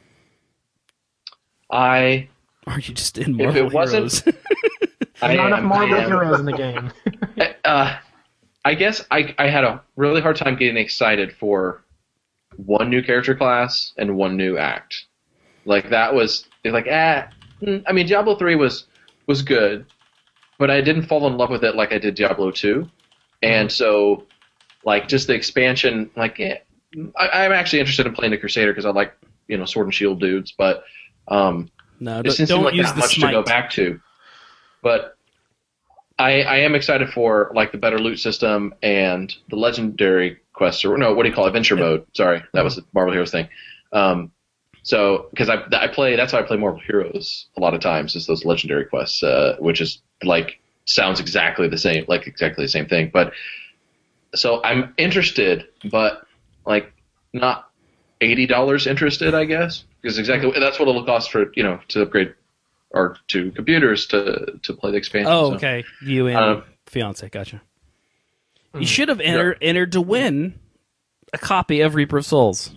I Are you just in Marvel it wasn't- Heroes? There's not enough Marvel I am. heroes in the game. I guess I had a really hard time getting excited for one new character class and one new act. Like that was like I mean Diablo 3 was good, but I didn't fall in love with it like I did Diablo 2. And so like just the expansion I'm actually interested in playing the Crusader because I like, sword and shield dudes, but No, it doesn't seem don't like use that the much smite. to go back to. But I am excited for like the better loot system and the legendary quests, or no, what do you call it? Adventure mode. Sorry, that was the Marvel Heroes thing. So because I play, that's how I play Marvel Heroes a lot of times, is those legendary quests, which is like sounds exactly the same thing. But so I'm interested, but like not $80 interested, I guess, because exactly that's what it'll cost for to upgrade or to computers to play the expansion. Oh, so. okay. You and fiance, gotcha. You should have entered to win a copy of Reaper of Souls.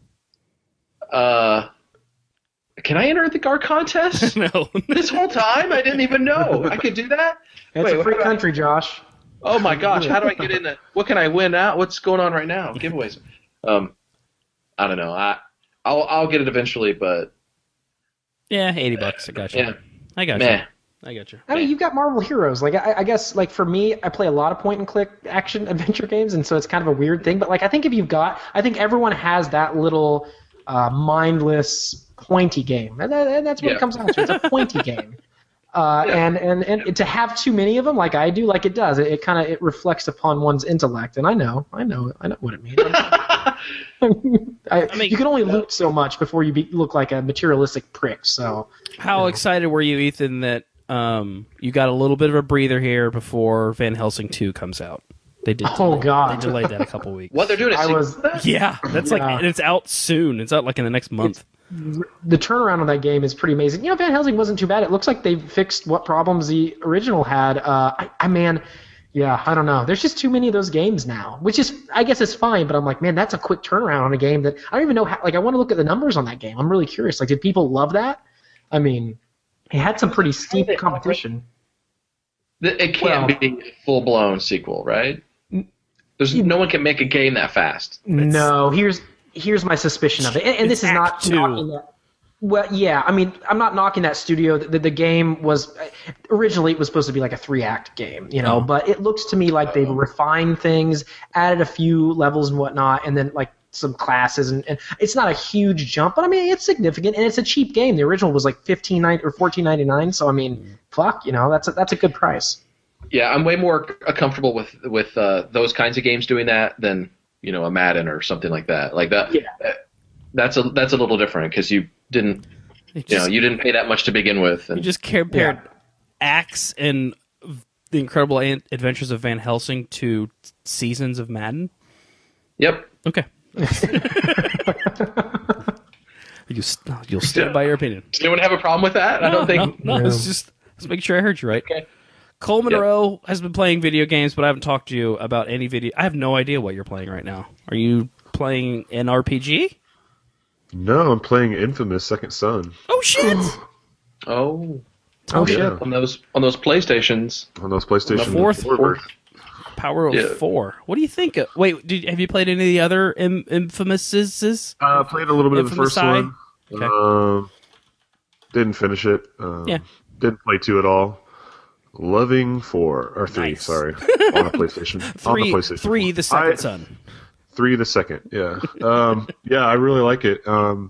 Can I enter the GAR contest? No. This whole time I didn't even know I could do that. It's a free how do I- country, Josh. Oh my gosh, how do I get in it? What can I win out? What's going on right now? Giveaways. I don't know. I'll get it eventually, but Yeah, $80. I got you. yeah, I got you. meh. I got you. I mean, you've got Marvel Heroes. Like, I guess, like, for me, I play a lot of point-and-click action adventure games, and so it's kind of a weird thing. But, like, I think everyone has that little mindless, pointy game. And that's what it comes down to. It's a pointy game. And to have too many of them, like I do, like it does, it kind of reflects upon one's intellect. And I know what it means. You can only loot so much before you look like a materialistic prick. So, How excited were you, Ethan, that you got a little bit of a breather here before Van Helsing 2 comes out? They did. Oh, God. They delayed that a couple weeks. What they're doing? Yeah, that's like, and it's out soon. It's out like in the next month. the turnaround on that game is pretty amazing. Van Helsing wasn't too bad. It looks like they fixed what problems the original had. I don't know. There's just too many of those games now, which is, I guess, it's fine. But I'm like, man, that's a quick turnaround on a game that I don't even know how. Like, I want to look at the numbers on that game. I'm really curious. Like, did people love that? I mean, it had some pretty steep competition. It can't be a full-blown sequel, right? No one can make a game that fast. No, here's my suspicion of it, and this is not Act 2. knocking that. Well, yeah, I mean, I'm not knocking that studio. The game was originally it was supposed to be like a 3-act game, but it looks to me like they've refined things, added a few levels and whatnot, and then like some classes, and it's not a huge jump, but I mean it's significant, and it's a cheap game. The original was like $15.99 or $14.99, so I mean, fuck, that's a good price. Yeah, I'm way more comfortable with those kinds of games doing that than a Madden or something like that. Like that. Yeah. That's a little different because you didn't you didn't pay that much to begin with. And, You just compared Axe and the Incredible Adventures of Van Helsing to Seasons of Madden. Yep. Okay. You'll stand by your opinion. Does anyone have a problem with that? I don't think. No, it's just Let's make sure I heard you right. Okay. Cole Yep. Monroe has been playing video games, but I haven't talked to you about any video. I have no idea what you're playing right now. Are you playing an RPG? No, I'm playing Infamous Second Son Oh shit! Oh, Oh shit! Yeah. on those PlayStations. on those PlayStation The fourth 4 versions. Power of Yeah. 4. What do you think? Wait, have you played any of the other Infamouses? Played a little bit of the Infamous first side? one. Okay. Didn't finish it. Yeah. Didn't play 2 at all. Loving 4 or 3. Nice. Sorry, on a PlayStation. On the PlayStation. 3, the second son. 3 the second. Yeah. Yeah, I really like it. I'm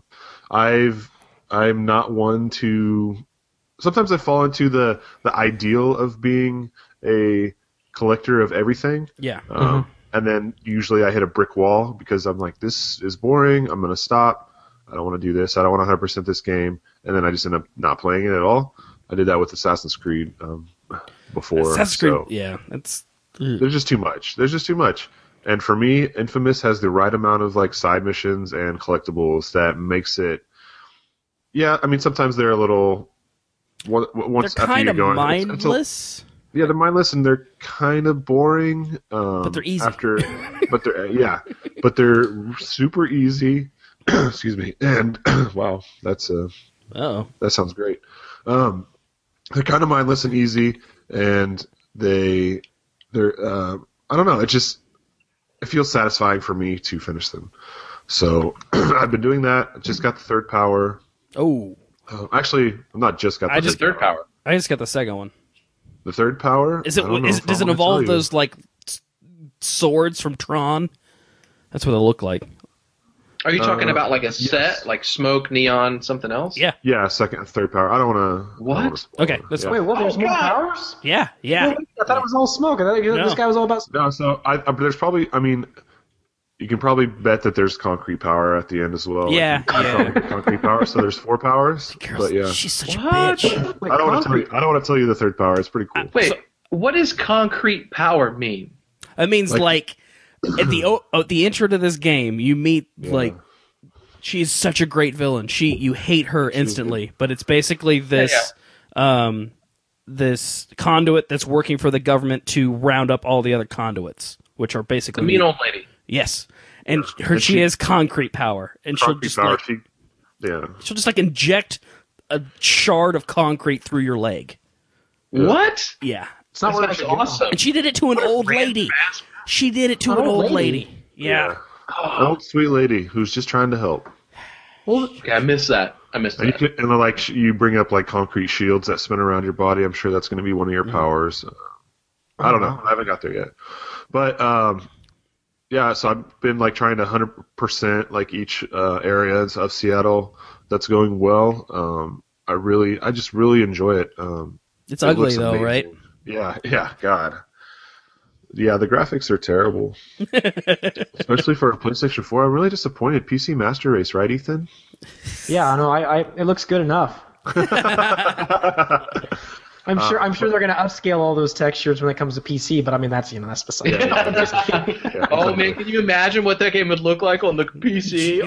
not one to. Sometimes I fall into the ideal of being a collector of everything. Yeah. And then usually I hit a brick wall because I'm like, this is boring. I'm going to stop. I don't want to do this. I don't want to 100% this game. And then I just end up not playing it at all. I did that with Assassin's Creed before. Assassin's Creed. So Yeah, it's there's just too much. There's just too much. And for me, Infamous has the right amount of like side missions and collectibles that makes it. Yeah, I mean sometimes they're a little. Once they're after kind you of go, mindless. yeah, they're mindless and they're kind of boring. But they're easy. But they're super easy. Excuse me. And wow, Oh, that sounds great. They're kind of mindless and easy, and they're I don't know. It feels satisfying for me to finish them. So I've been doing that. Just got the third power. oh! Actually, I'm not just got the Third power. I just got the second one. The third power. Is it? I don't know if Does I it wanna involve tell you. those like swords from Tron? That's what they look like. Are you talking about like a set, like smoke, neon, something else? Yeah. Yeah, second and third power. I don't want to. What? Okay, let's- Wait, what? There's Oh, more God. powers? Yeah. Yeah. I thought it was all smoke. I thought this guy was all about. No, so there's probably. I mean, you can probably bet that there's concrete power at the end as well. Yeah, yeah. Concrete power. So there's 4 powers. Girls, But yeah, she's such What? a bitch. Like I don't want to tell concrete. you. I don't want to tell you the third power. It's pretty cool. Wait, what does concrete power mean? It means like at the intro to this game, you meet like she's such a great villain. You hate her instantly, but it's basically this this conduit that's working for the government to round up all the other conduits, which are basically The mean old lady. yes. And And she she- has concrete power, and she'll Concrete just power. like Yeah. she'll just like inject a shard of concrete through your leg. What? Yeah. It's not That where I sounds should go. awesome. And she did it to an old lady. She did it to an old lady. Yeah. Old sweet lady who's just trying to help. Well, Yeah, I missed that. And And then, like you bring up like concrete shields that spin around your body. I'm sure that's going to be one of your powers. I don't know. I haven't got there yet. But yeah, so I've been like trying to 100% like each areas of Seattle. That's going well. I just really enjoy it. It's It ugly looks though, amazing. right? Yeah, God. Yeah, the graphics are terrible. Especially for a PlayStation 4. I'm really disappointed. PC Master Race, right, Ethan? yeah, no, it looks good enough. I'm sure they're going to upscale all those textures when it comes to PC, but I mean that's beside the point. Yeah, Oh man, can you imagine what that game would look like on the PC?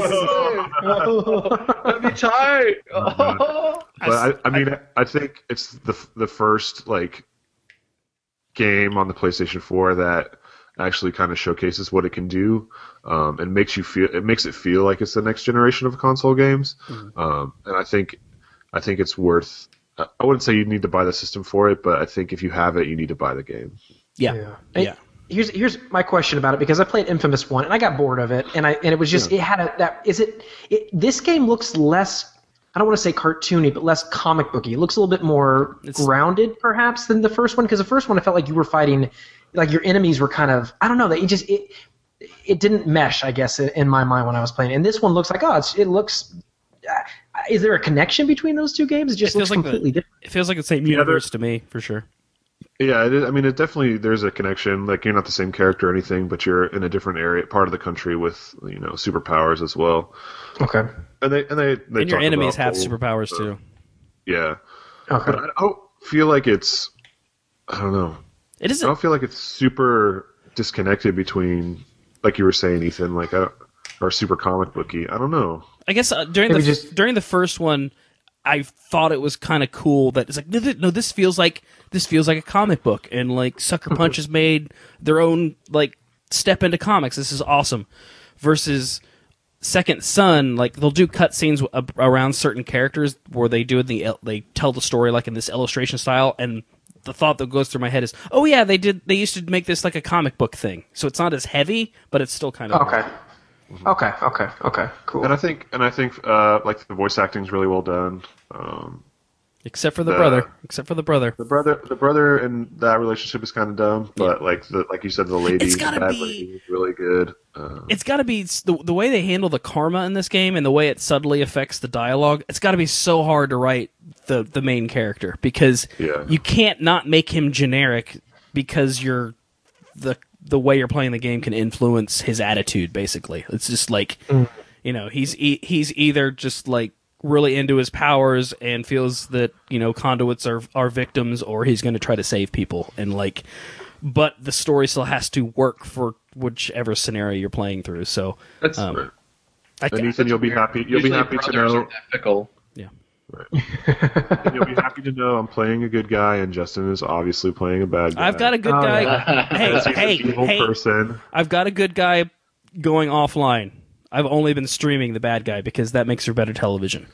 Oh, that'd be tight. Oh. But I mean, I think it's the first like game on the PlayStation 4 that actually kind of showcases what it can do, and makes it feel like it's the next generation of console games. And I think it's worth. I wouldn't say you need to buy the system for it, but I think if you have it, you need to buy the game. Yeah. And Yeah. Here's my question about it, because I played Infamous 1 and I got bored of it, and it was just this game looks less, I don't want to say cartoony, but less comic booky. It looks a little bit more grounded perhaps than the first one, because the first one I felt like you were fighting, like your enemies were kind of, I don't know, it didn't mesh, I guess, in my mind when I was playing. And this one looks like, it looks. Is there a connection between those two games? It just looks completely different. It feels like the same universe to me, for sure. Yeah, it definitely there's a connection. Like you're not the same character or anything, but you're in a different part of the country with superpowers as well. Okay. And they And your talk enemies about have whole- superpowers too. Yeah, Okay. but I don't feel like it's. I don't know. It I isn't. don't feel like it's super disconnected between, like you were saying, Ethan, or super comic booky. I don't know. I guess during Maybe the first one, I thought it was kind of cool that it's like, no, this feels like a comic book, and like Sucker Punch has made their own like step into comics. This is awesome. Versus Second Son, like they'll do cutscenes around certain characters where they tell the story like in this illustration style, and the thought that goes through my head is, oh yeah, they used to make this like a comic book thing, so it's not as heavy, but it's still kind of Okay, cool. And I think like the voice acting is really well done. Except for the brother. The brother and that relationship is kind of dumb, but like you said, the lady, It's gotta the bad be- lady is really good. It's got to be the way they handle the karma in this game and the way it subtly affects the dialogue. It's got to be so hard to write the main character, because you can't not make him generic, because the way you're playing the game can influence his attitude. Basically, it's just like he's either just like really into his powers and feels that conduits are victims, or he's going to try to save people, and like. But the story still has to work for whichever scenario you're playing through. So, That's And Ethan, you'll be happy. You'll be happy to know. Fickle. yeah. And you'll be happy to know I'm playing a good guy, and Justin is obviously playing a bad guy. I've got a good guy. He's an evil Hey! person. I've got a good guy going offline. I've only been streaming the bad guy because that makes for better television.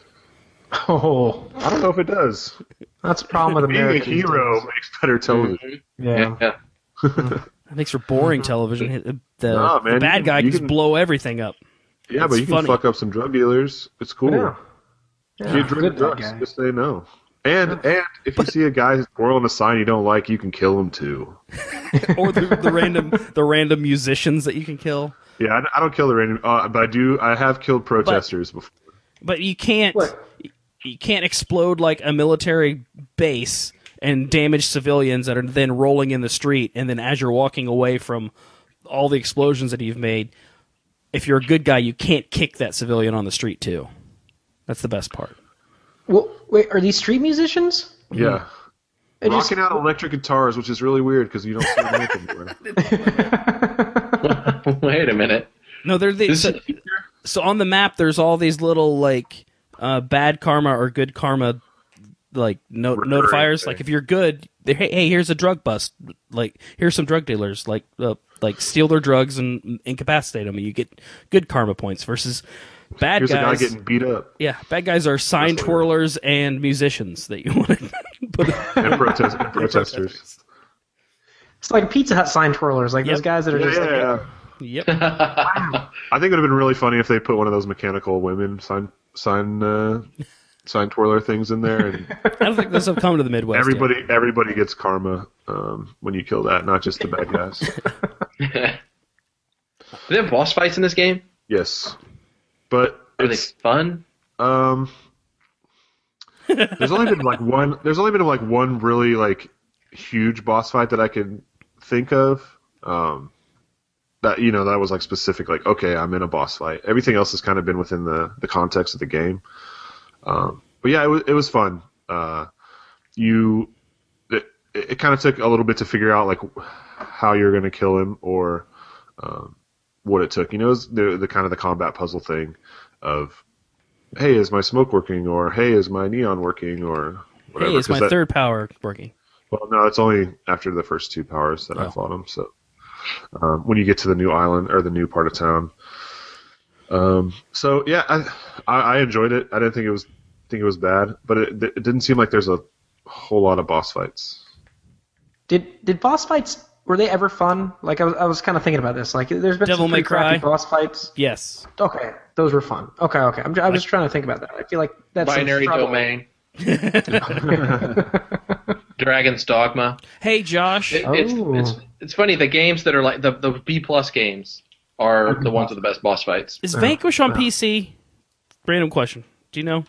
Oh, I don't know if it does. that's a problem with Being a Americans. hero makes better television. Yeah. That makes for boring television. The Nah, man, bad guy you can just can- blow everything up. Yeah, It's but you can funny. fuck up some drug dealers. It's cool. Yeah. If you drink Good drugs, guy. just say no. And if you see a guy who's twirling a sign you don't like, you can kill him too. Or the random musicians that you can kill. Yeah, I don't kill the random, but I have killed protesters before. But you can't What? you can't explode like a military base and damage civilians that are then rolling in the street, and then as you're walking away from all the explosions that you've made, if you're a good guy, you can't kick that civilian on the street too. That's the best part. Well, wait, are these street musicians? Yeah. It just- Rocking out electric guitars, which is really weird because you don't see them anywhere. Wait a minute. No, they're This so, so on the map. There's all these little like bad karma or good karma like notifiers. Like if you're good, hey, here's a drug bust. Like here's some drug dealers. Like steal their drugs and incapacitate them, and you get good karma points. Versus bad Here's a guy guys. getting beat up Yeah, bad guys are sign That's twirlers and musicians that you want to put. and protesters. It's like Pizza Hut sign twirlers, like those Yep. guys that are just like, Yeah. Yep. I think it would have been really funny if they put one of those mechanical women sign twirler things in there, and I don't think those have come to the Midwest. yet. everybody gets karma when you kill that, not just the bad guys. Do they have boss fights in this game? Yes, but Are they it's fun? there's only been like one. There's only been like one really like huge boss fight that I can think of. That that was like specific. Like, okay, I'm in a boss fight. Everything else has kind of been within the context of the game. But yeah, it was fun. It kind of took a little bit to figure out like how you're going to kill him or what it took. It was the kind of the combat puzzle thing of, hey, is my smoke working? Or hey, is my neon working? Or whatever. Hey, is my 'Cause third power working? Well, no, it's only after the first two powers that I fought him. So when you get to the new island or the new part of town. So yeah, I enjoyed it. I didn't think it was bad, but it didn't seem like there's a whole lot of boss fights. Did boss fights, were they ever fun? Like I was kind of thinking about this. Like there's been Devil some May pretty crappy Cry? boss fights. Yes. Okay, those were fun. Okay. I was trying to think about that. I feel like that's some Binary struggle. Domain. Dragon's Dogma. Hey, Josh. It's funny. The games that are like the B+ games are the ones with the best boss fights. Is Vanquish on PC? Random question. Do you know?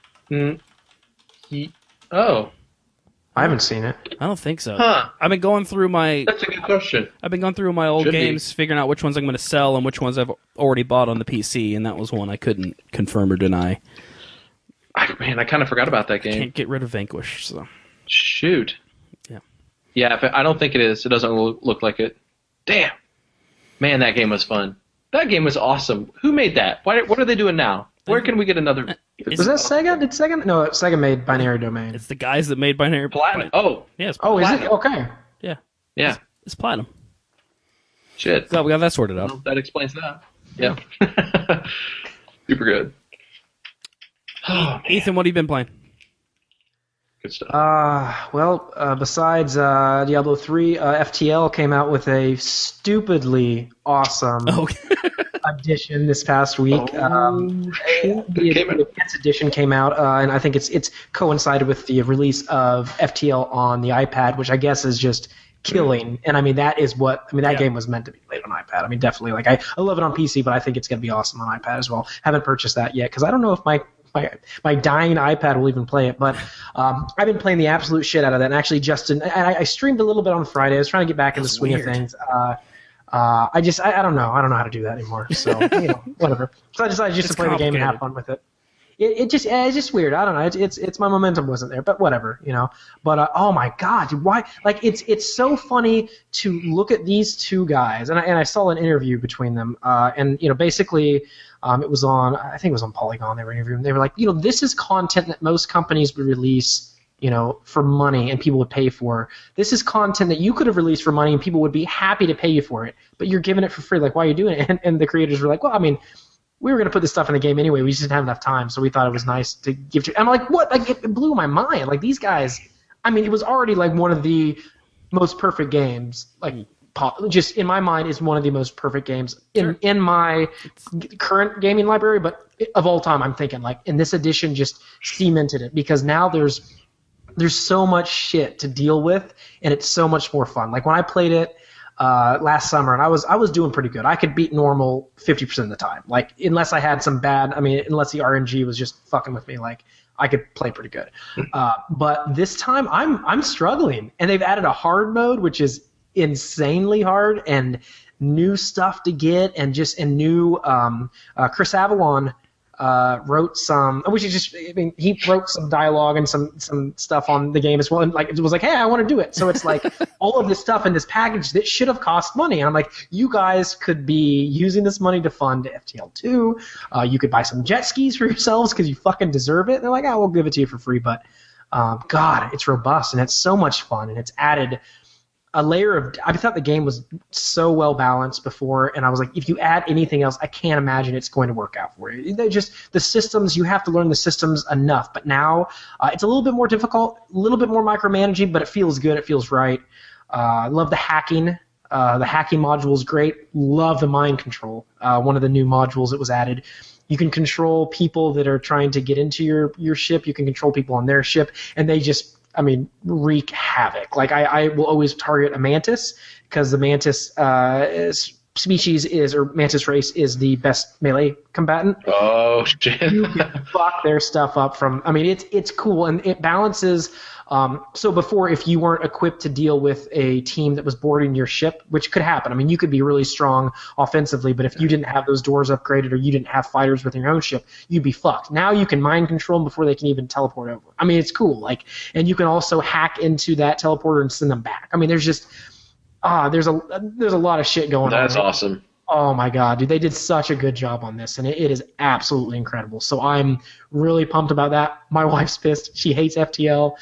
Oh, I haven't seen it. I don't think so. huh. I've been going through my That's a good question. old Should be. games, figuring out which ones I'm going to sell and which ones I've already bought on the PC, and that was one I couldn't confirm or deny. I kind of forgot about that game. Can't get rid of Vanquish. So Shoot. Yeah. Yeah, I don't think it is. It doesn't look like it. Damn. Man, that game was fun. That game was awesome. Who made that? What are they doing now? Where can we get another Was that Sega? Did Sega? No, Sega made Binary Domain. It's the guys that made Binary Platinum. Oh, Yeah, it's Oh, is it? Platinum. Okay. yeah, yeah. it's Platinum. Shit. Glad we got that sorted out. Well, that explains that. Yeah. Super good. Oh, Ethan, what have you been playing? good stuff. Besides Diablo 3, FTL came out with a stupidly awesome edition this past week. The Advanced Edition came out, and I think it's coincided with the release of FTL on the iPad, which I guess is just killing. And I mean, that game was meant to be played on iPad. I mean, definitely. Like I love it on PC, but I think it's going to be awesome on iPad as well. Haven't purchased that yet because I don't know if my dying iPad will even play it, but I've been playing the absolute shit out of that. And actually, Justin, I streamed a little bit on Friday. I was trying to get back in the swing of things. I don't know. I don't know how to do that anymore. So whatever. So I decided just to play the game and have fun with it. It's just weird. I don't know. It's my momentum wasn't there, but whatever, But oh my god, dude, why? Like it's so funny to look at these two guys, and I saw an interview between them, and basically. It was on, I think it was on Polygon. They were interviewing. They were like, this is content that most companies would release, for money and people would pay for. This is content that you could have released for money and people would be happy to pay you for it, but you're giving it for free. Like, why are you doing it? And the creators were like, well, I mean, we were going to put this stuff in the game anyway. We just didn't have enough time, so we thought it was nice to give to. I'm like, what? Like, it blew my mind. Like, these guys. I mean, it was already like one of the most perfect games. Like. Just in my mind is one of the most perfect games in my current gaming library, but of all time, I'm thinking like, and this edition just cemented it because now there's so much shit to deal with, and it's so much more fun. Like when I played it last summer, and I was doing pretty good. I could beat normal 50% of the time, like unless I had some bad. I mean, unless the RNG was just fucking with me, like. I could play pretty good, but this time I'm struggling, and they've added a hard mode, which is insanely hard and new stuff to get and new Chris Avalon wrote some he wrote some dialogue and some stuff on the game as well, and like it was like, hey, I want to do it. So it's like all of this stuff in this package that should have cost money, and I'm like, you guys could be using this money to fund FTL2. You could buy some jet skis for yourselves because you fucking deserve it. And they're like, we'll give it to you for free, but God, it's robust and it's so much fun, and it's added a layer of. I thought the game was so well balanced before, and I was like, if you add anything else, I can't imagine it's going to work out for you. They're just the systems. You have to learn the systems enough, but now it's a little bit more difficult, a little bit more micromanaging, but it feels good. It feels right. I love the hacking. The hacking module is great. Love the mind control. One of the new modules that was added. You can control people that are trying to get into your ship. You can control people on their ship, and they just. I mean, wreak havoc. Like I will always target a mantis because the mantis species mantis race is the best melee combatant. Oh shit! You can fuck their stuff up from. I mean, it's cool and it balances. So before, if you weren't equipped to deal with a team that was boarding your ship, which could happen. I mean, you could be really strong offensively, but if you didn't have those doors upgraded or you didn't have fighters with your own ship, you'd be fucked. Now you can mind control them before they can even teleport over. I mean, it's cool. Like, and you can also hack into that teleporter and send them back. I mean, there's just there's a lot of shit going on. That's awesome. Oh my god, dude! They did such a good job on this, and it is absolutely incredible. So I'm really pumped about that. My wife's pissed; she hates FTL.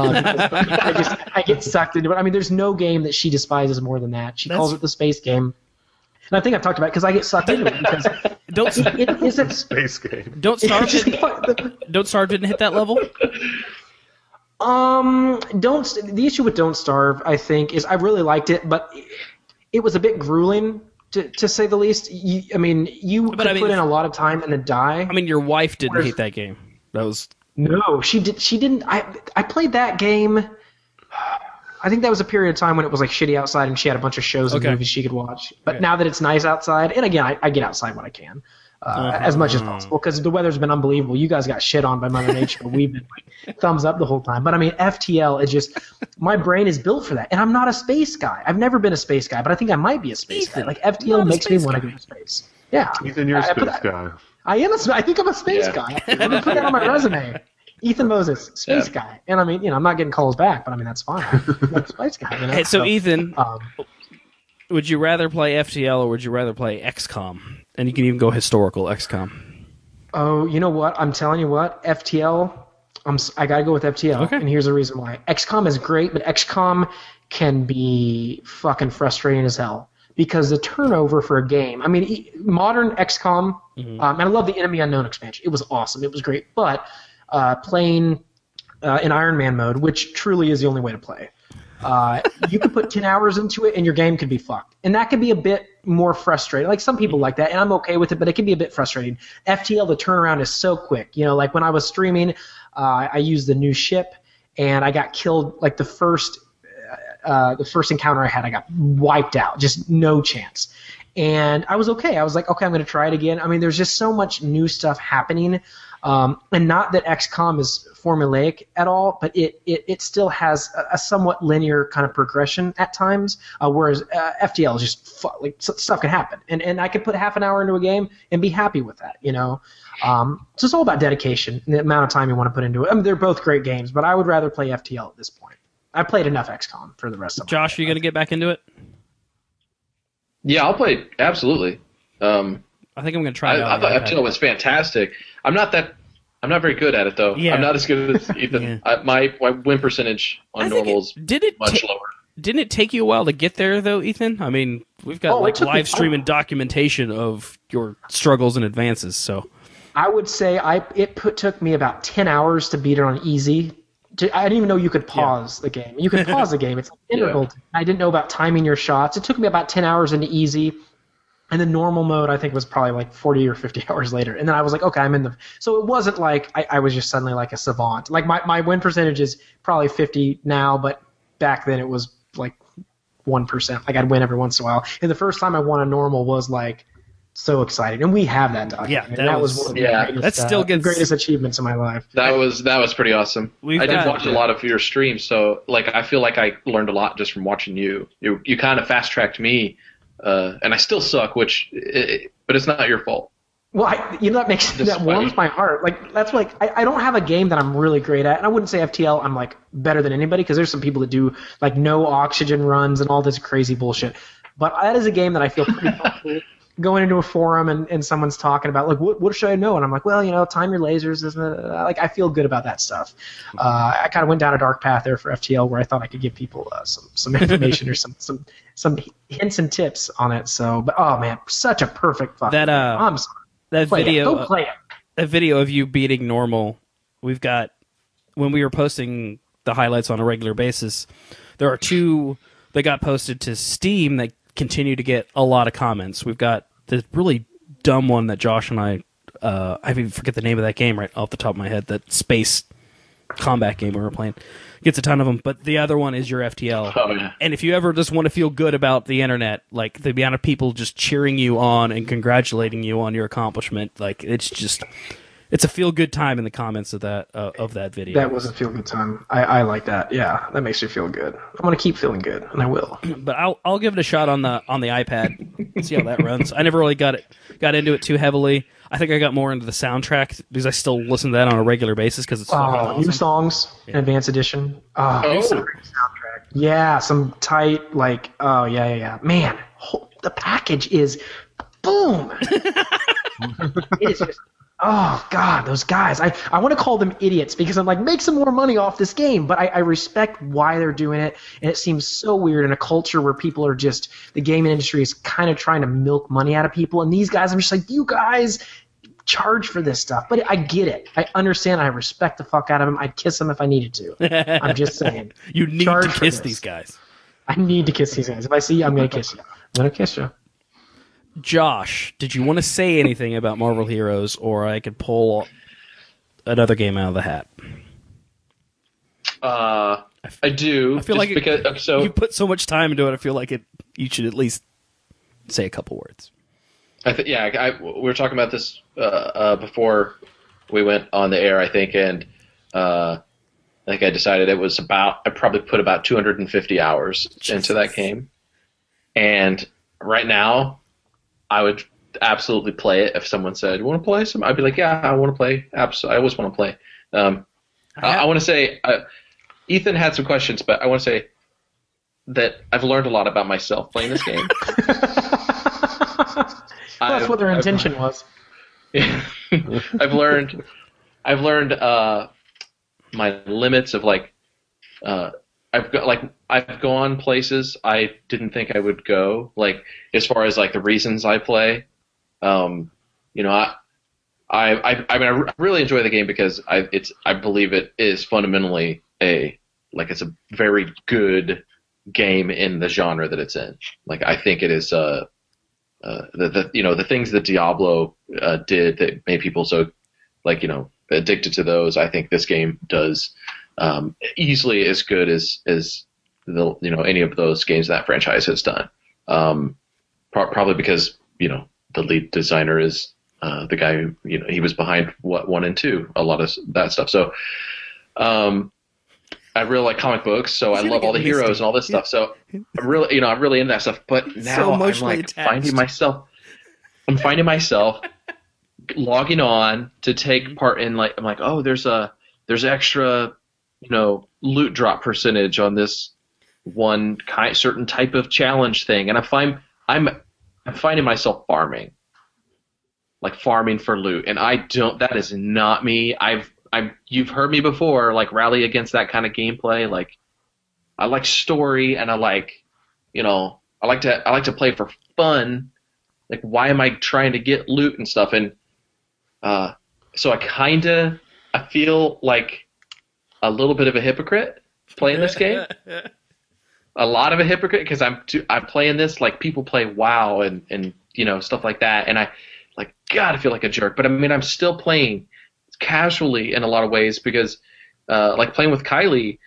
I get sucked into it. I mean, there's no game that she despises more than that. She calls it the space game, and I think I've talked about it because I get sucked into it because it isn't Space game. Don't Starve didn't hit that level. The issue with Don't Starve, I think, is I really liked it, but it was a bit grueling. To say the least, you could put in a lot of time and then die. I mean, your wife didn't hate that game. That was no, she didn't. I played that game. I think that was a period of time when it was like shitty outside, and she had a bunch of shows and movies she could watch. But now that it's nice outside, and again, I get outside when I can. As much as possible because the weather's been unbelievable. You guys got shit on by Mother Nature. We've been like, thumbs up the whole time. But I mean, FTL is just my brain is built for that, and I'm not a space guy. I've never been a space guy, but I think I might be a space guy. Like FTL makes me want to go to space. Yeah, Ethan, you're a space guy. I am. I think I'm a space guy. Let me put that on my resume. Ethan Moses, space guy. And I mean, I'm not getting calls back, but I mean that's fine. I'm a space guy. Hey, so Ethan, would you rather play FTL or would you rather play XCOM? And you can even go historical XCOM. Oh, you know what? I'm telling you what, FTL. I gotta go with FTL, Okay. and here's the reason why. XCOM is great, but XCOM can be fucking frustrating as hell because the turnover for a game. I mean, modern XCOM, and I love the Enemy Unknown expansion. It was awesome. It was great, but playing in Iron Man mode, which truly is the only way to play. You could put 10 hours into it and your game could be fucked. And that could be a bit more frustrating. Like some people like that, and I'm okay with it, but it can be a bit frustrating. FTL, the turnaround is so quick. You know, like when I was streaming, I used the new ship and I got killed like the first encounter I had, I got wiped out. Just no chance. And I was okay. I was like, okay, I'm going to try it again. I mean, there's just so much new stuff happening. And not that XCOM is formulaic at all, but it still has a somewhat linear kind of progression at times, whereas FTL is just like stuff can happen, and I could put half an hour into a game and be happy with that, you know. So it's all about dedication and the amount of time you want to put into it. I mean, they're both great games, but I would rather play FTL at this point. I played enough XCOM for the rest of my Josh, life. are you going to get back into it? Yeah, I'll play it, absolutely. I think I'm going to try it out. I on the thought iPad. FTL was fantastic. I'm not very good at it though. Yeah. I'm not as good as Ethan. My win percentage on I think normal is much lower. Didn't it take you a while to get there, though, Ethan? I mean, we've got it took me- live stream and documentation of your struggles and advances. So I would say took me about 10 hours to beat it on easy. I didn't even know you could pause the game. You can pause the game. It's integral. I didn't know about timing your shots. It took me about 10 hours into easy. And the normal mode, I think, was probably like 40 or 50 hours later. And then I was like, okay, I'm in the... So it wasn't like I was just suddenly like a savant. Like my win percentage is probably 50 now, but back then it was like 1%. Like I'd win every once in a while. And the first time I won a normal was like so exciting. And we have that document. Yeah, that was one of the greatest, that still gets- greatest achievements of my life. That was pretty awesome. We've I did got- watch a lot of your streams, so like I feel like I learned a lot just from watching you. You kind of fast tracked me, and I still suck, but it's not your fault. Well, that warms my heart. Like that's like I don't have a game that I'm really great at, and I wouldn't say FTL I'm like better than anybody because there's some people that do like no oxygen runs and all this crazy bullshit. But that is a game that I feel pretty comfortable going into a forum and someone's talking about like what should I know, and I'm like, well, you know, time your lasers, isn't it? Like I feel good about that stuff. I kind of went down a dark path there for FTL where I thought I could give people some information or some hints and tips on it. So, but oh man, such a perfect fucking game. I'm sorry. That Play video, it. Go play it. that video of you beating normal, we've got when we were posting the highlights on a regular basis. There are two that got posted to Steam that continue to get a lot of comments. We've got the really dumb one that Josh and I even forget the name of that game right off the top of my head. That space combat game we were playing gets a ton of them. But the other one is your FTL. Oh, yeah. And if you ever just want to feel good about the internet, like the amount of people just cheering you on and congratulating you on your accomplishment, like it's a feel good time in the comments of that video. That was a feel good time. I like that. Yeah, that makes me feel good. I want to keep feeling good, and I will. But I'll give it a shot on the iPad. See how that runs. I never really got into it too heavily. I think I got more into the soundtrack because I still listen to that on a regular basis because it's fucking awesome. New songs, Advanced Edition. Great soundtrack. Yeah, some tight like. Oh yeah. Man, the package is boom. It is just. Oh, God, those guys. I want to call them idiots because I'm like, make some more money off this game. But I respect why they're doing it. And it seems so weird in a culture where people are just, the gaming industry is kind of trying to milk money out of people. And these guys, I'm just like, you guys charge for this stuff. But I get it. I understand. I respect the fuck out of them. I'd kiss them if I needed to. I'm just saying. You need Charge to for kiss this. these guys. I need to kiss these guys. If I see you, I'm going to kiss you. I'm going to kiss you. Josh, did you want to say anything about Marvel Heroes, or I could pull another game out of the hat? I do. I feel like because so you put so much time into it. I feel like you should at least say a couple words. we were talking about this before we went on the air, I think, and I think I decided it was I probably put about 250 hours into that game, and right now, I would absolutely play it if someone said, "You want to play some?" I'd be like, "Yeah, I want to play." Absolutely, I always want to play. I want to say, Ethan had some questions, but I want to say that I've learned a lot about myself playing this game. That's what their intention was. I've learned my limits of like I've gone places I didn't think I would go, like as far as like the reasons I play. You know, I really enjoy the game because I believe it is fundamentally it's a very good game in the genre that it's in. Like I think it is the things that Diablo did that made people so addicted to those. I think this game does easily as good as any of those games that franchise has done. Probably because the lead designer is the guy who he was behind 1 and 2, a lot of that stuff. So I really like comic books, so I love all the heroes and all this stuff. So I'm really into that stuff. But now I'm like finding myself logging on to take part in I'm like, oh, there's extra loot drop percentage on this one certain type of challenge thing, and I'm finding myself farming for loot, and that is not me. You've heard me before, rally against that kind of gameplay. Like, I like story, and I like to play for fun. Like, why am I trying to get loot and stuff? And so I feel like a little bit of a hypocrite playing this game. A lot of a hypocrite because I'm playing this like people play WoW and stuff like that, and I feel like a jerk. But I mean, I'm still playing casually in a lot of ways because playing with Kylie,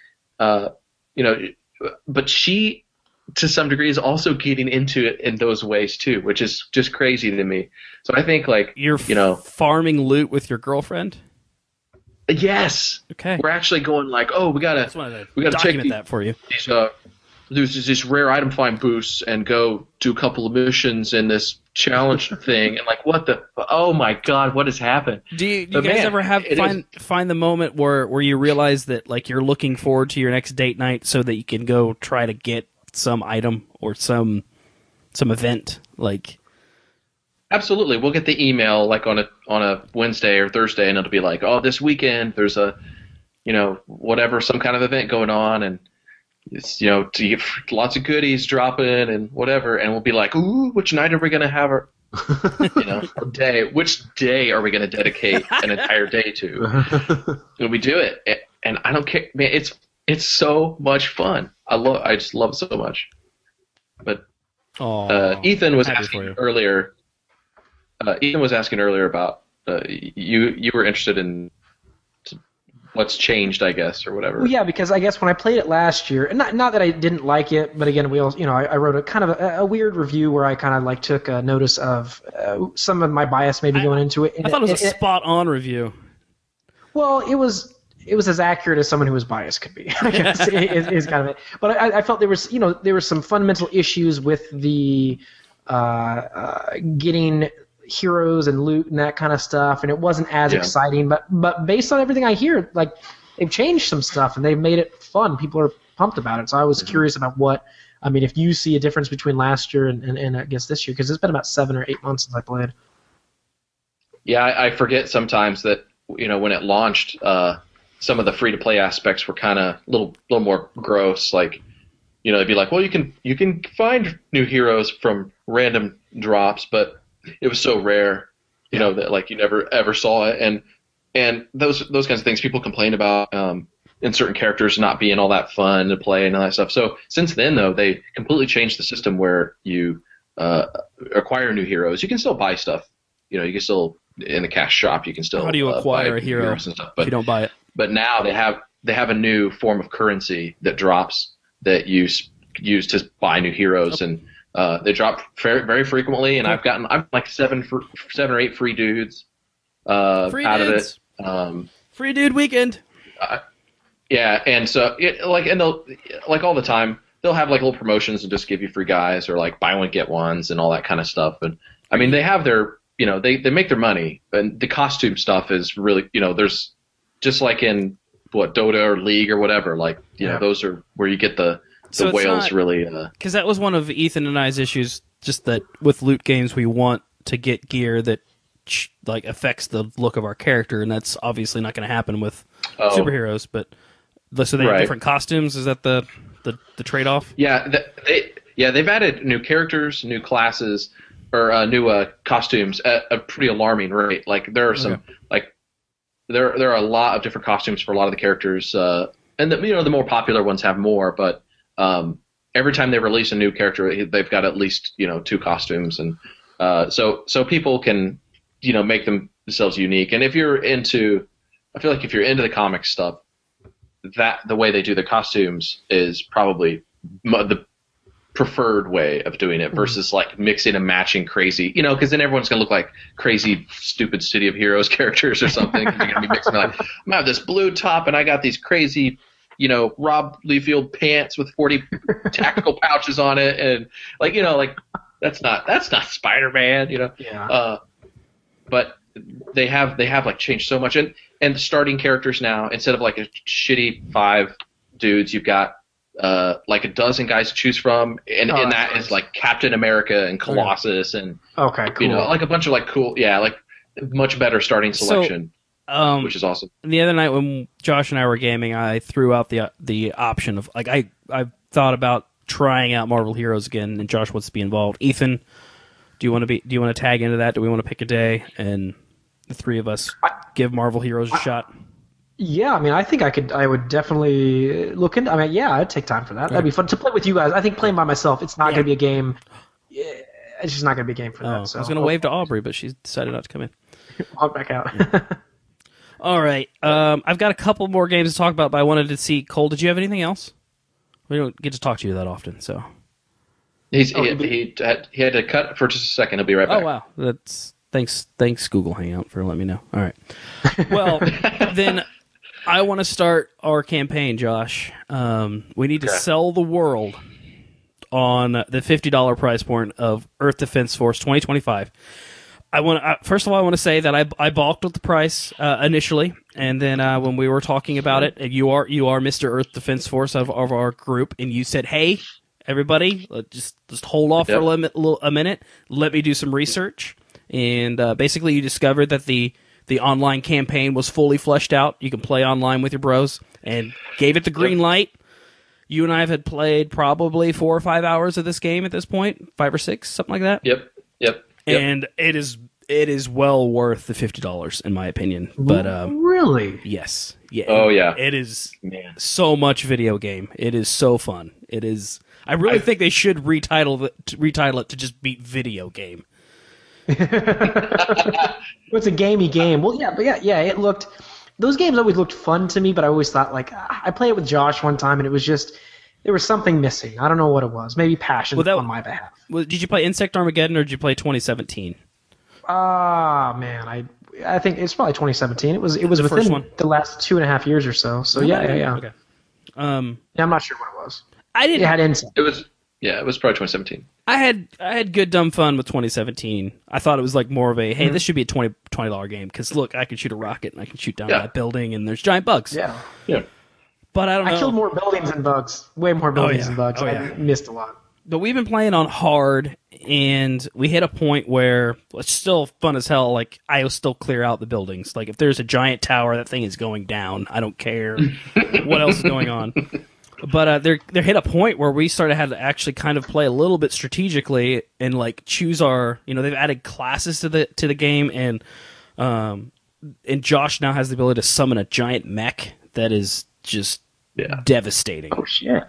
but she to some degree is also getting into it in those ways too, which is just crazy to me. So I think you're farming loot with your girlfriend. Yes. Okay. We're actually going we gotta document that for you. There's this rare item find boosts and go do a couple of missions in this challenge thing, and what the? Oh my God, what has happened? Do you guys ever find the moment where you realize that you're looking forward to your next date night so that you can go try to get some item or some event Absolutely, we'll get the email on a Wednesday or Thursday, and it'll be oh, this weekend there's a whatever, some kind of event going on, and it's to get lots of goodies dropping and whatever, and we'll be ooh, which night are we gonna have our day? Which day are we gonna dedicate an entire day to? And we do it, and I don't care, man. It's so much fun. I just love it so much. But Ethan was asking earlier. Ethan was asking earlier about you were interested in what's changed, I guess, or whatever. Well, yeah, because I guess when I played it last year, and not that I didn't like it, but again, I wrote a kind of a weird review where I kind of took notice of some of my bias maybe going into it. I thought it was a spot-on review. Well, it was as accurate as someone who was biased could be. I guess is kind of it. But I felt there were some fundamental issues with the getting heroes and loot and that kind of stuff, and it wasn't as exciting. But based on everything I hear, they've changed some stuff and they've made it fun. People are pumped about it. So I was curious about if you see a difference between last year and I guess this year, because it's been about 7 or 8 months since I played. Yeah, I forget sometimes that when it launched, some of the free to play aspects were kind of a little more gross. They'd be well, you can find new heroes from random drops, but it was so rare, that you never ever saw it, and those kinds of things people complain about in certain characters not being all that fun to play and all that stuff. So since then, though, they completely changed the system where you acquire new heroes. You can still buy stuff, you can still in the cash shop. You can still. How do you acquire a hero and stuff, if you don't buy it? But now they have a new form of currency that drops that you use to buy new heroes and. They drop very, very frequently, and I've gotten 7 or 8 free dudes out of it. Free dude weekend. Yeah, and so they'll all the time they'll have little promotions and just give you free guys or buy one get ones and all that kind of stuff. And I mean they have their they make their money, and the costume stuff is really there's just like in Dota or League or whatever those are where you get the whales really. Because that was one of Ethan and I's issues, just that with loot games we want to get gear that like affects the look of our character, and that's obviously not going to happen with Oh. superheroes. But so they have Right. different costumes. Is that the trade off? Yeah, they've added new characters, new classes, or new costumes at a pretty alarming rate. Like there are some there are a lot of different costumes for a lot of the characters, and the more popular ones have more. But every time they release a new character, they've got at least 2 costumes, and so people can make themselves unique. And if you're into, I feel like if you're into the comic stuff, that the way they do the costumes is probably the preferred way of doing it versus like mixing and matching crazy, because then everyone's gonna look like crazy, stupid City of Heroes characters or something. 'Cause you're gonna be mixing like, I'm gonna have this blue top and I got these crazy, Rob Liefeld pants with 40 tactical pouches on it, and that's not Spider-Man, Yeah. But they have like changed so much, and the starting characters now, instead of like a shitty 5 dudes, you've got like a dozen guys to choose from, and Oh, that that's is nice. like Captain America and Colossus and Okay, cool. like a bunch of like cool, like much better starting selection, which is awesome. The other night when Josh and I were gaming, I threw out the option of like I thought about trying out Marvel Heroes again, and Josh wants to be involved. Ethan, do you want to tag into that? Do we want to pick a day and the 3 of us give Marvel Heroes a shot? Yeah, I mean, I think I would definitely look into. I mean, yeah, I'd take time for that. That'd be fun to play with you guys. I think playing by myself, it's not going to be a game. Yeah, it's just not going to be a game for that. So I was going to wave to Aubrey, but she decided not to come in. walk back out. All right, I've got a couple more games to talk about, but I wanted to see Cole. Did you have anything else? We don't get to talk to you that often, so. He had to cut for just a second. He'll be right back. Oh wow, that's thanks Google Hangout for letting me know. All right, well then I want to start our campaign, Josh. We need to sell the world on the $50 price point of Earth Defense Force 2025. First of all, I want to say that I balked at the price initially, and then when we were talking about it, you are Mr. Earth Defense Force of our group, and you said, "Hey, everybody, just hold off for a minute. Let me do some research." And basically, you discovered that the online campaign was fully fleshed out. You can play online with your bros, and gave it the green light. You and I have played probably 4 or 5 hours of this game at this point, 5 or 6, something like that. Yep. And it is well worth the $50 in my opinion. But Really? yes, yeah. Oh, yeah. It is Man. so much video game. It is so fun. It is. I really think they should retitle it to just beat video game. It's a gamey game. Well, yeah, but yeah. It looked. Those games always looked fun to me, but I always thought I played it with Josh one time, and it was just there was something missing. I don't know what it was. Maybe passion on my behalf. Well, did you play Insect Armageddon or did you play 2017? Man, I think it's probably 2017. It was The first within one? the last 2.5 years or so. So yeah. Okay. Yeah, I'm not sure what it was. I didn't. It had insect. It was probably 2017. I had good dumb fun with 2017. I thought it was like more of a hey, this should be a $20 game because look, I can shoot a rocket and I can shoot down that building and there's giant bugs. Yeah. But I don't know. I killed more buildings than bugs. Way more buildings than bugs. Oh, yeah. I missed a lot. But we've been playing on hard, and we hit a point where it's still fun as hell. Like, I will still clear out the buildings. Like, if there's a giant tower, that thing is going down. I don't care what else is going on. But there hit a point where we had to actually kind of play a little bit strategically and like choose our. They've added classes to the game, and Josh now has the ability to summon a giant mech that is just devastating. Oh shit.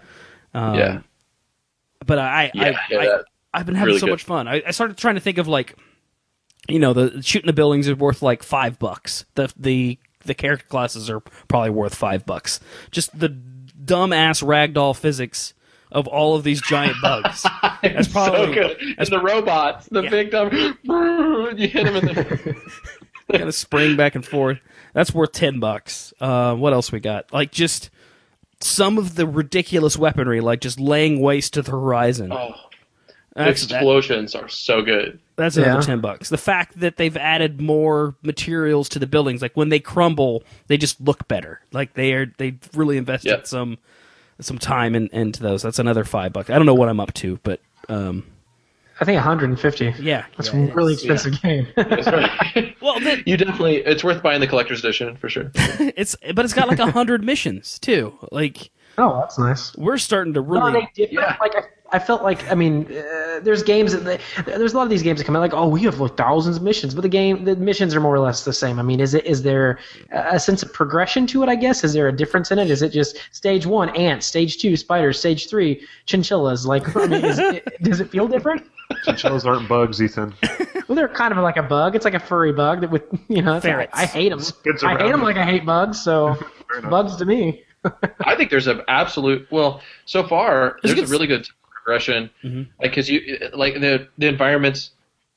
But I've been having really so good. much fun. I started trying to think of like, the shooting the buildings is worth like $5. The character classes are probably worth $5. Just the dumbass ragdoll physics of all of these giant bugs. That's probably so good. And the robots, the big dumb, you hit them in the. kind of spring back and forth. That's worth $10. What else we got? Like just some of the ridiculous weaponry, like just laying waste to the horizon. Oh, the explosions are so good. That's another $10. The fact that they've added more materials to the buildings, like when they crumble, they just look better. Like they've really invested some time into those. That's another $5. I don't know what I'm up to, but I think 150. Yeah, That's yeah, a really expensive game. That's right. Well, You definitely, it's worth buying the collector's edition for sure. but it's got like 100 missions too. Like Oh, that's nice. we're starting to No, really. they differ. Yeah. Like I felt like there's games there's a lot of these games that come out like, oh, we have like thousands of missions, but the missions are more or less the same. I mean, is there a sense of progression to it? I guess is there a difference in it? Is it just stage 1 ants, stage 2 spiders, stage 3 chinchillas? Like, I mean, does it feel different? Chinchillas aren't bugs, Ethan. Well, they're kind of like a bug. It's like a furry bug that with Ferrets. I hate them. Skids I hate around. them like I hate bugs. So Fair enough. bugs to me. I think there's an absolute, so far, There's a there's good a really good progression. Mhm. Like, because the environments,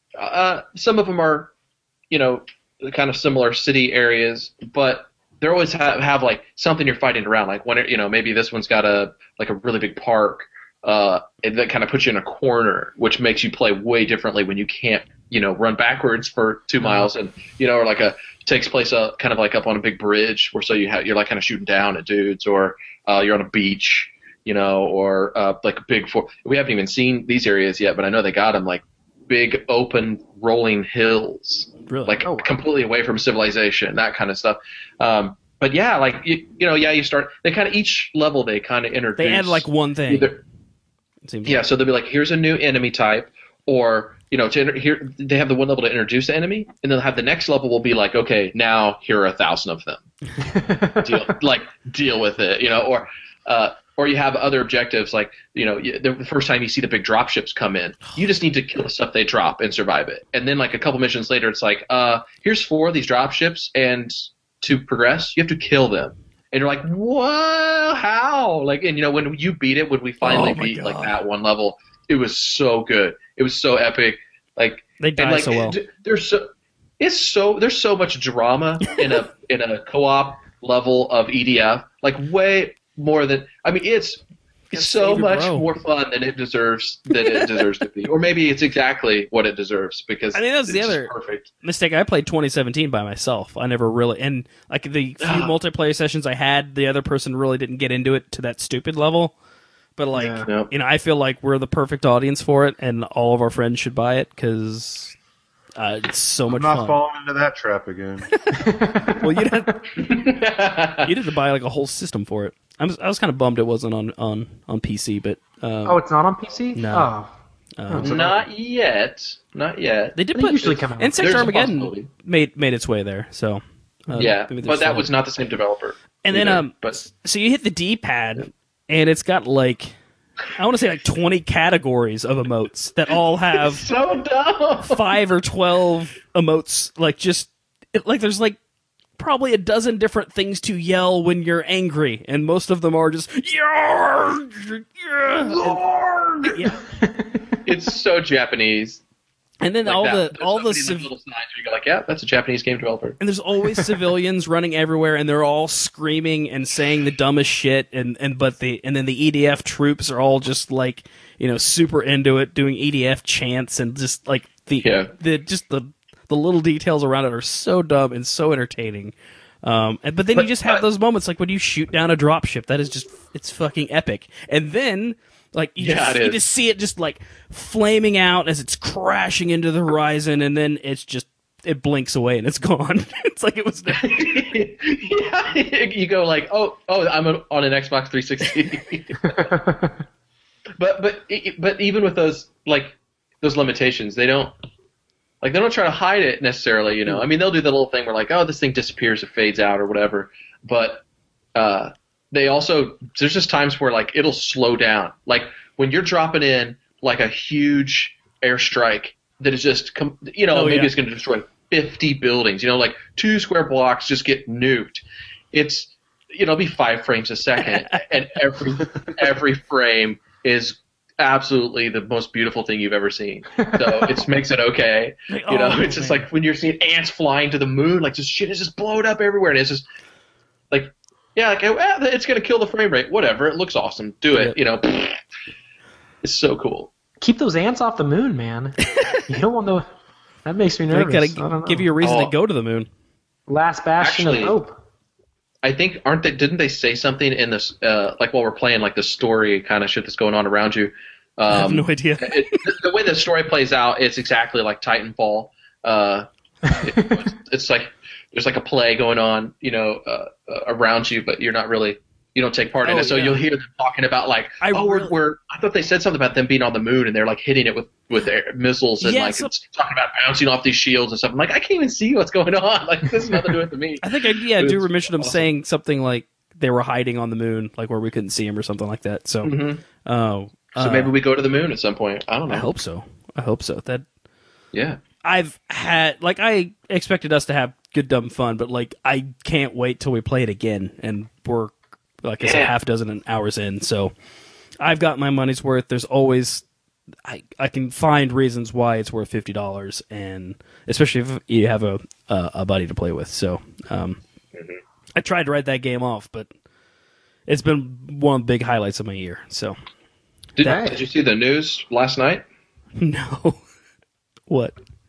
some of them are, kind of similar city areas, but they always have like something you're fighting around. Like when maybe this one's got a really big park, and that kind of puts you in a corner, which makes you play way differently when you can't run backwards for 2 miles, and or like takes place kind of like up on a big bridge, where you're like kind of shooting down at dudes, or you're on a beach, or like a big we haven't even seen these areas yet, but I know they got them like big open rolling hills, Really? like Oh, wow. completely away from civilization, that kind of stuff. But yeah, like you start. They kind of each level they kind of introduce. They add like one thing. either- It seems yeah, like. so they'll be like, here's a new enemy type, or here they have the one level to introduce the enemy, and they'll have the next level will be like, okay, now here are 1,000 of them. Deal with it, or you have other objectives like the first time you see the big drop ships come in, you just need to kill the stuff they drop and survive it, and then like a couple missions later, it's like, here's 4 of these drop ships, and to progress, you have to kill them. And you're like, whoa, how? Like, and when you beat it, when we finally Oh my beat like God. that one level, it was so good. It was so epic. Like They die and, like, so well. There's so much drama in a co-op level of EDF. Like way more than it's Gotta so save your much bro. more fun than it deserves to be. Or maybe it's exactly what it deserves because I think that's the it's just other- perfect. Mistake. I played 2017 by myself. I never really, and like the few multiplayer sessions I had, the other person really didn't get into it to that stupid level. But like, Yeah. Yep. I feel like we're the perfect audience for it, and all of our friends should buy it because it's so much I'm not fun. falling into that trap again. Well, you'd have to buy like a whole system for it. I was kind of bummed it wasn't on PC, but Oh, it's not on PC? No. Oh. Not yet. Not yet. they did They put usually come out. Insect There's a Armageddon possibility. made its way there. So Yeah, maybe there's but that some. was not the same developer. And then either, but so you hit the D-pad, and it's got like I want to say like 20 categories of emotes that all have so dumb. 5 or 12 emotes. Like there's like probably a dozen different things to yell when you're angry, and most of them are just "Yarg! Yeah." Yeah. It's so Japanese. And then Like all that. the There's all so the many civ- little signs where you go like, yeah, that's a Japanese game developer. and there's always civilians running everywhere, and they're all screaming and saying the dumbest shit, and then the EDF troops are all just like super into it, doing EDF chants, and just like the little details around it are so dumb and so entertaining. But then you just have those moments like when you shoot down a dropship. That is just it's fucking epic. And then like you just see it just like flaming out as it's crashing into the horizon, and then it blinks away and it's gone. It's like it was. Yeah, you go like, oh, I'm on an Xbox 360. but even with those limitations, they don't try to hide it necessarily. I mean, they'll do the little thing where like, oh, this thing disappears or fades out or whatever. But they also there's just times where like it'll slow down, like when you're dropping in like a huge airstrike that is just maybe it's going to destroy 50 buildings. Like 2 square blocks just get nuked. It's it'll be 5 frames a second, and every frame is absolutely the most beautiful thing you've ever seen. So it makes it okay. It's just like when you're seeing ants flying to the moon, like this shit is just blowing up everywhere, and it's just like, yeah, like it's gonna kill the frame rate. Whatever, it looks awesome. Do it. It's so cool. Keep those ants off the moon, man. You don't want the. That makes me They nervous. I don't gotta know. give you a reason to Oh. go to the moon. Last bastion Actually- of hope. I think didn't they say something in this like while we're playing like the story kind of shit that's going on around you, I have no idea. The way the story plays out, it's exactly like Titanfall. It's like there's like a play going on, around you, but you don't take part in it. So you'll hear them talking about like, I thought they said something about them being on the moon and they're like hitting it with missiles and it's talking about bouncing off these shields and stuff. I'm like, I can't even see what's going on. Like, this has nothing to do with me. I think I do remember them saying something like they were hiding on the moon, like where we couldn't see them or something like that. So, so maybe we go to the moon at some point. I don't know. I hope so. Yeah. I've had I expected us to have good dumb fun, but I can't wait till we play it again, and we're I said, half dozen hours in. So I've got my money's worth. There's always I can find reasons why it's worth $50, and especially if you have a buddy to play with. So I tried to write that game off, but it's been one of the big highlights of my year. So did you see the news last night? No. What?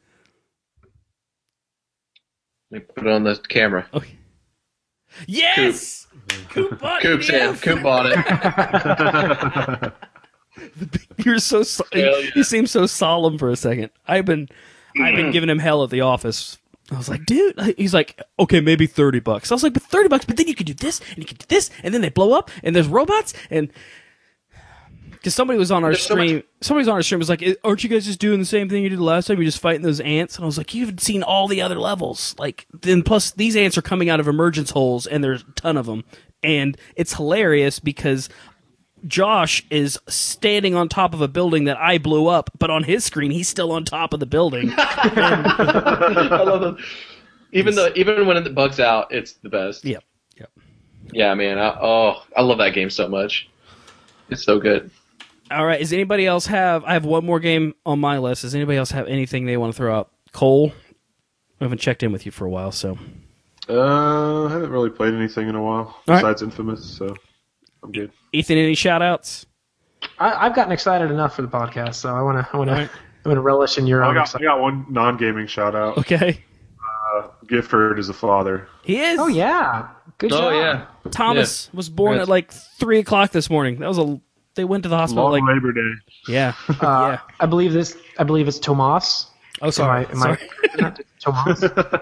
Let me put it on the camera. Okay. Yes! Coop bought it. Coop bought it. You're so you seem so solemn for a second. I've been giving him hell at the office. I was like, dude. He's like, okay, maybe $30. I was like, but $30, but then you could do this and you could do this, and then they blow up, and there's robots, and because somebody was on our stream. Somebody was on our stream. Was like, aren't you guys just doing the same thing you did last time? You're just fighting those ants. And I was like, you've seen all the other levels. Then plus these ants are coming out of emergence holes, and there's a ton of them, and it's hilarious because Josh is standing on top of a building that I blew up, but on his screen he's still on top of the building. I love it. Even when it bugs out, it's the best. Yep. Yeah, man. I love that game so much. It's so good. All right. Does anybody else have? I have one more game on my list. Does anybody else have anything they want to throw out? Cole, I haven't checked in with you for a while, so. I haven't really played anything in a while besides Infamous, so I'm good. Ethan, any shout-outs? I've gotten excited enough for the podcast, so I want to relish in your own. I got one non-gaming shout-out. Okay. Gifford is a father. He is. Oh yeah, good job. Oh yeah. Thomas was born at 3:00 this morning. That was They went to the hospital Long Labor Day. Yeah. Yeah. I believe it's Tomas. Oh, sorry. Sorry. Tomas?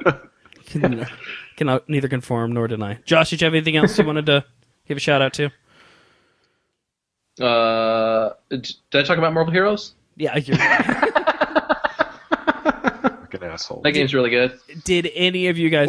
Cannot neither confirm nor deny. Josh, did you have anything else you wanted to give a shout out to? Did I talk about Marble Heroes? Yeah. Like an asshole. That game's really good. Did any of you guys?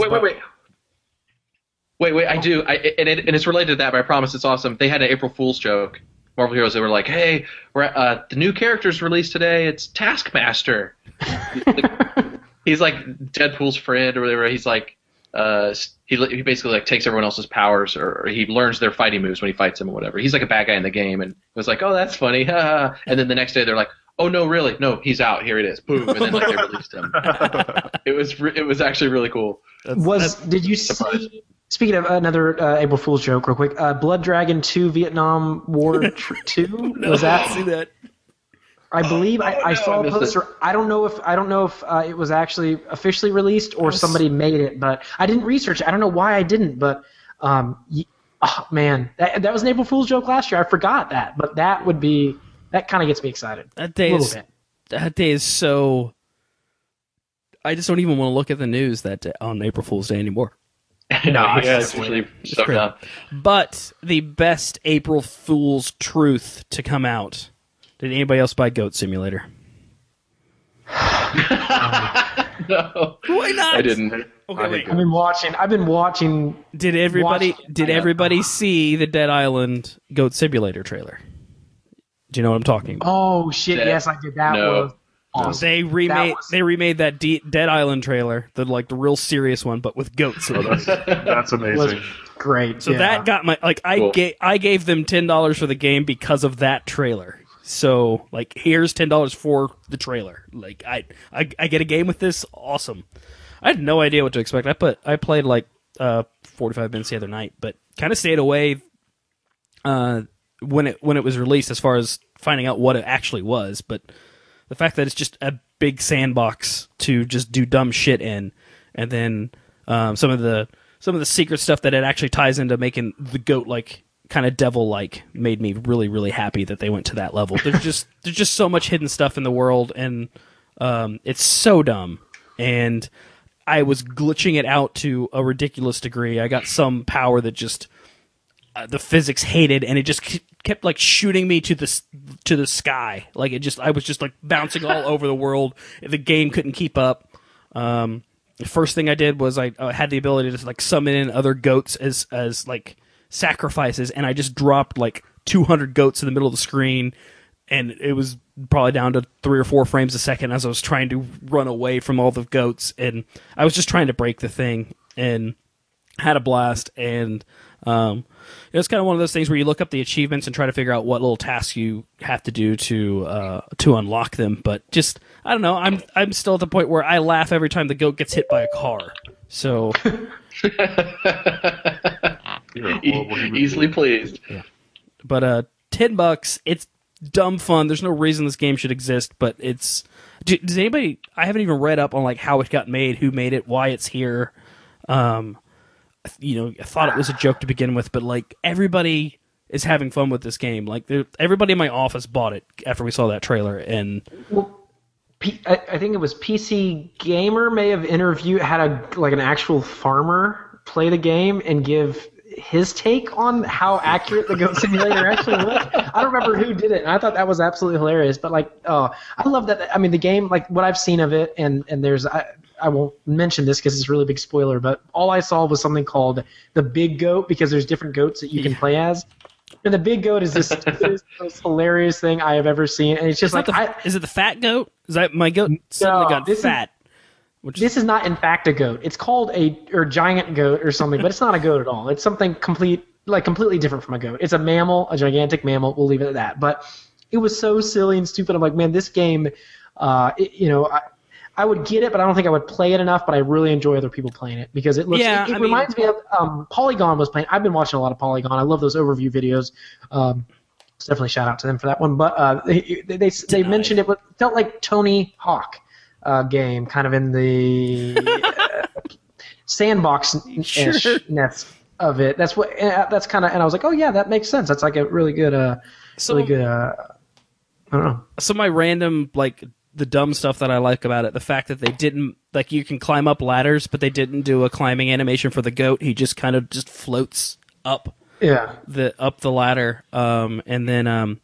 Wait! I do. And it's related to that, but I promise it's awesome. They had an April Fool's joke. Marvel Heroes. They were like, "Hey, the new character's released today. It's Taskmaster." He's like Deadpool's friend or whatever. He's like, he basically takes everyone else's powers, or he learns their fighting moves when he fights them or whatever. He's like a bad guy in the game, and it was like, "Oh, that's funny." And then the next day they're like, "Oh no, really? No, he's out. Here it is." Boom, and then they released him. It was actually really cool. Did you see? Speaking of another April Fool's joke, real quick, Blood Dragon 2 Vietnam War 2 was that? See that? I believe I saw a poster. I don't know if it was actually officially released or somebody made it, but I didn't research it. I don't know why I didn't, but man, that was an April Fool's joke last year. I forgot that, but that kind of gets me excited. That day is so. I just don't even want to look at the news that day, on April Fool's Day anymore. No, it's usually stuck up. But the best April Fool's truth to come out. Did anybody else buy Goat Simulator? No. Why not? I didn't. Okay, wait. I've been watching. Did everybody see the Dead Island Goat Simulator trailer? Do you know what I'm talking about? Oh shit! Yes, I did. That was awesome. They remade that Dead Island trailer, the real serious one, but with goats. That's amazing. Great. So that got my cool. I gave them $10 for the game because of that trailer. So here's $10 for the trailer. I get a game with this. Awesome. I had no idea what to expect. I played 45 minutes the other night, but kind of stayed away when it was released as far as finding out what it actually was. But the fact that it's just a big sandbox to just do dumb shit in, and then some of the secret stuff that it actually ties into making the goat kind of devil-like made me really, really happy that they went to that level. There's just so much hidden stuff in the world, and it's so dumb. And I was glitching it out to a ridiculous degree. I got some power that just the physics hated, and it just kept like shooting me to the sky. Like I was just like bouncing all over the world. The game couldn't keep up. The first thing I did was I had the ability to like summon in other goats as like sacrifices, and I just dropped like 200 goats in the middle of the screen, and it was probably down to 3 or 4 frames a second as I was trying to run away from all the goats, and I was just trying to break the thing, and had a blast. And it's kind of one of those things where you look up the achievements and try to figure out what little tasks you have to do to unlock them. But just, I don't know, I'm still at the point where I laugh every time the goat gets hit by a car. So easily pleased. Yeah. But $10, it's dumb fun. There's no reason this game should exist, but it's. Does anybody? I haven't even read up on like how it got made, who made it, why it's here. I thought it was a joke to begin with, but like everybody is having fun with this game. Like everybody in my office bought it after we saw that trailer, and I think it was PC Gamer may have had an actual farmer play the game and give his take on how accurate the Goat Simulator actually was. I don't remember who did it, and I thought that was absolutely hilarious. But I love that. I mean, the game, like what I've seen of it, and there's I won't mention this because it's a really big spoiler, but all I saw was something called the Big Goat, because there's different goats that you can play as. And the Big Goat is this the most hilarious thing I have ever seen, and it's just is it the fat goat? Is that my goat suddenly got fat? This is not, in fact, a goat. It's called a giant goat or something, but it's not a goat at all. It's something completely different from a goat. It's a mammal, a gigantic mammal. We'll leave it at that. But it was so silly and stupid. I'm like, man, this game, I would get it, but I don't think I would play it enough. But I really enjoy other people playing it because it looks. Yeah, it reminds me of Polygon was playing. I've been watching a lot of Polygon. I love those overview videos. Definitely shout out to them for that one. But they mentioned it felt like Tony Hawk. Game, kind of in the sandbox-ness of it. That's kind of, and I was like, oh yeah, that makes sense. That's like a really good, I don't know. Some of my random, like, the dumb stuff that I like about it, the fact that they didn't, like, you can climb up ladders, but they didn't do a climbing animation for the goat. He just kind of just floats up. Yeah. Up the ladder. And then,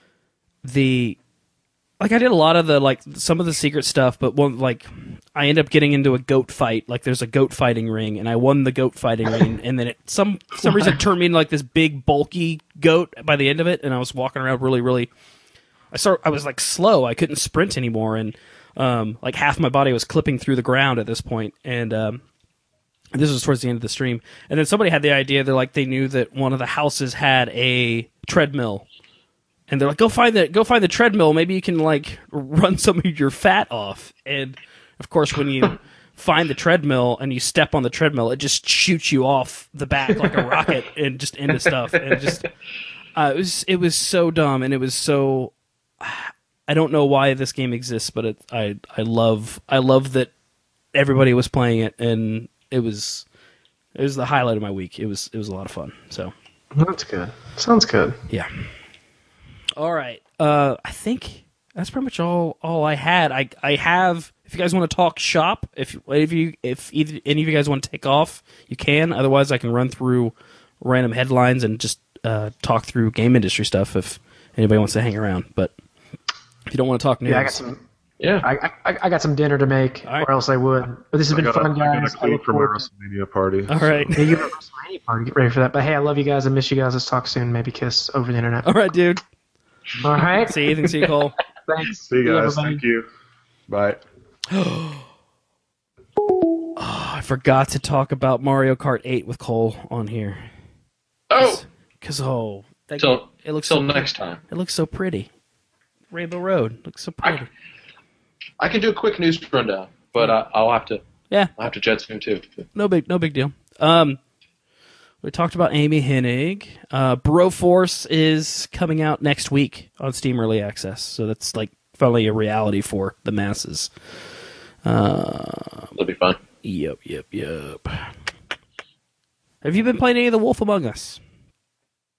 like, I did a lot of some of the secret stuff, but I ended up getting into a goat fight. Like, there's a goat fighting ring, and I won the goat fighting ring, and then some reason it turned me into, like, this big, bulky goat by the end of it, and I was walking around really, really... I was, like, slow. I couldn't sprint anymore, and, like, half my body was clipping through the ground at this point, and, this was towards the end of the stream. And then somebody had the idea, they knew that one of the houses had a treadmill. And they're like, go find the treadmill. Maybe you can like run some of your fat off. And of course, when you find the treadmill and you step on the treadmill, it just shoots you off the back like a rocket and just into stuff. And just it was so dumb, and it was so. I don't know why this game exists, but I love that everybody was playing it, and it was the highlight of my week. It was a lot of fun. So that's good. Sounds good. Yeah. All right. I think that's pretty much all I had. I have. If you guys want to talk shop, if any of you guys want to take off, you can. Otherwise, I can run through random headlines and just talk through game industry stuff if anybody wants to hang around. But if you don't want to talk news, I got some. Yeah, I got some dinner to make, or else I would. But this has been fun, guys. I got a cake for my WrestleMania party. All right. Yeah, you have a WrestleMania party. Get ready for that. But hey, I love you guys. I miss you guys. Let's talk soon. Maybe kiss over the internet. All right, dude. All right. See you, Ethan. See you, Cole. Thanks. See you guys. Thank you. Bye. I forgot to talk about Mario Kart 8 with Cole on here. Oh! Because, it looks so next time. It looks so pretty. Rainbow Road looks so pretty. I can do a quick news rundown, but I'll have to. Yeah. I'll have to jet soon too. No big deal. We talked about Amy Hennig. Broforce is coming out next week on Steam Early Access, so that's like finally a reality for the masses. That'll be fun. Yep. Have you been playing any of The Wolf Among Us?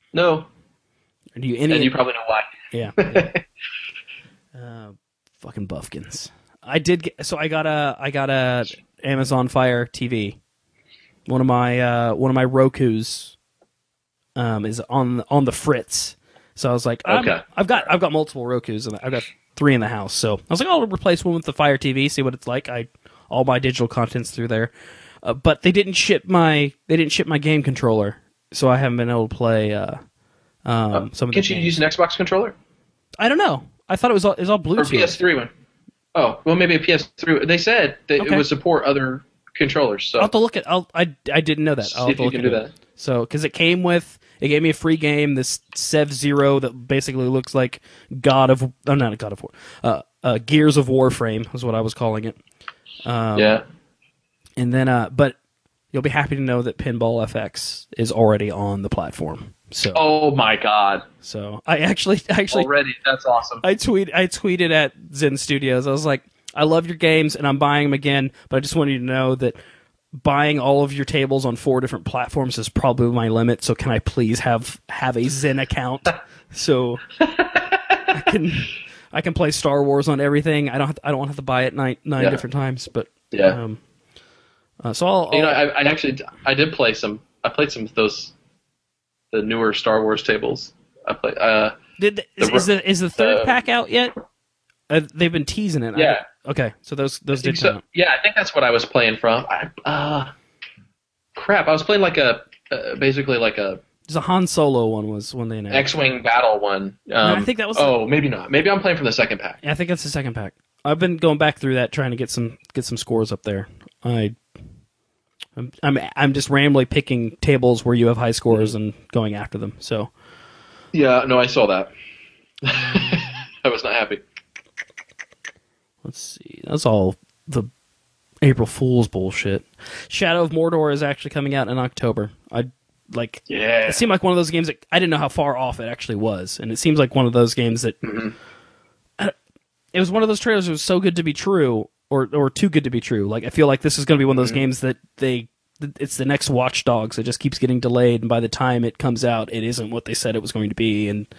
No, And you and you probably know why. Yeah. Fucking buffkins. I did get, so I got a Amazon Fire TV. One of my Roku's is on the fritz. So I was like, Okay. I've got multiple Rokus and I've got 3 in the house. So I was like, I'll replace one with the Fire TV, see what it's like. All my digital content's through there. But they didn't ship my game controller, so I haven't been able to play some of the Can't you games. use an Xbox controller I don't know. I thought it was all or Bluetooth. PS3 one? Oh, well, maybe a PS3. They said that Okay. it would support other controllers. So I'll have to look at. I didn't know that. see I'll have if to you look can into do it. that. So because it gave me a free game, this Sev Zero that basically looks like not a God of War, Gears of Warframe was what I was calling it. Yeah. And then, but you'll be happy to know that Pinball FX is already on the platform. So, Oh my God! so I actually Already, that's awesome. I tweeted at Zen Studios. I was like, I love your games and I'm buying them again, but I just want you to know that buying all of your tables on 4 different platforms is probably my limit. So can I please have a Zen account so I can play Star Wars on everything. I don't have to buy it nine Yeah. different times, but Yeah. so I'll I did play some. I played some of the newer Star Wars tables. I played. is the third pack out yet? They've been teasing it. Yeah. Okay, so those I did think come so. out. Yeah, I think that's what I was playing from. Crap! I was playing like basically like a There's a Han Solo one was when they announced. X-wing battle one. I think that was. Oh, maybe not. Maybe I'm playing from the second pack. I think that's the second pack. I've been going back through that trying to get some scores up there. I'm just randomly picking tables where you have high scores and going after them. So Yeah, no, I saw that. I was not happy. let's see. That's all the April Fool's bullshit. Shadow of Mordor is actually coming out in October. Yeah. It seemed like one of those games that I didn't know how far off it actually was, and it seems like one of those games that it was one of those trailers that was so good to be true, or too good to be true. Like I feel like this is going to be one of those games that it's the next Watch Dogs. It just keeps getting delayed, and by the time it comes out, it isn't what they said it was going to be. And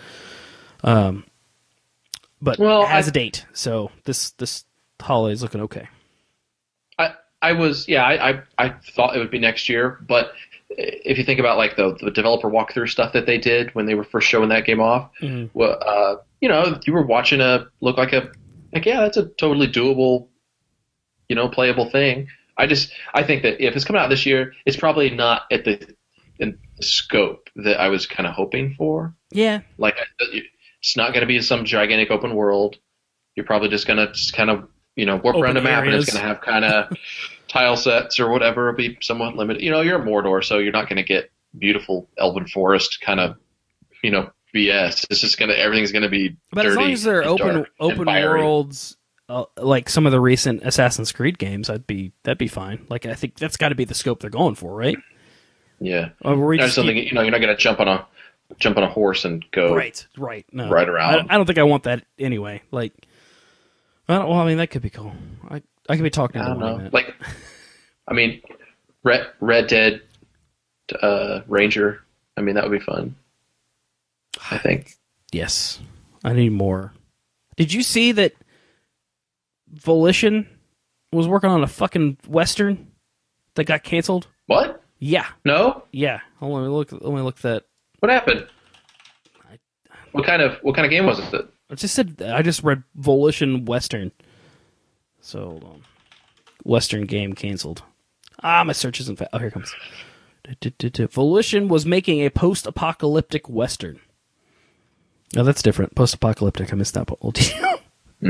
but Well, it has a date, so this holiday is looking okay. I thought it would be next year, but if you think about like the developer walkthrough stuff that they did when they were first showing that game off, well, you were watching that's a totally doable, playable thing. I think that if it's coming out this year, it's probably not at in the scope that I was kind of hoping for. Yeah, Like it's not going to be some gigantic open world. You're probably just going to kind of warp Open around a map, areas. and it's going to have kind of tile sets or whatever. It'll be somewhat limited. You're at Mordor, so you're not going to get beautiful elven forest kind of BS. It's just everything's going to be but dirty as long as they're and dark and open fiery. worlds, like some of the recent Assassin's Creed games, that'd be fine. Like I think that's got to be the scope they're going for, right? Yeah, Or where we I just just don't keep- think you're not going to jump on a horse and go Right. No, Right around. I don't think I want that anyway. Like, I mean, that could be cool. I could be talking I into don't one know. of that. Like, I mean, Red Dead Ranger. I mean, that would be fun. I think. Yes, I need more. Did you see that Volition was working on a fucking Western that got canceled? What? Yeah. No? Let me look at that. What happened? What kind of game was it? I just read Volition Western. So hold on. Western game canceled. My search isn't fast. Oh, here it comes. Volition was making a post-apocalyptic Western. Oh, that's different. Post-apocalyptic. I missed that whole detail.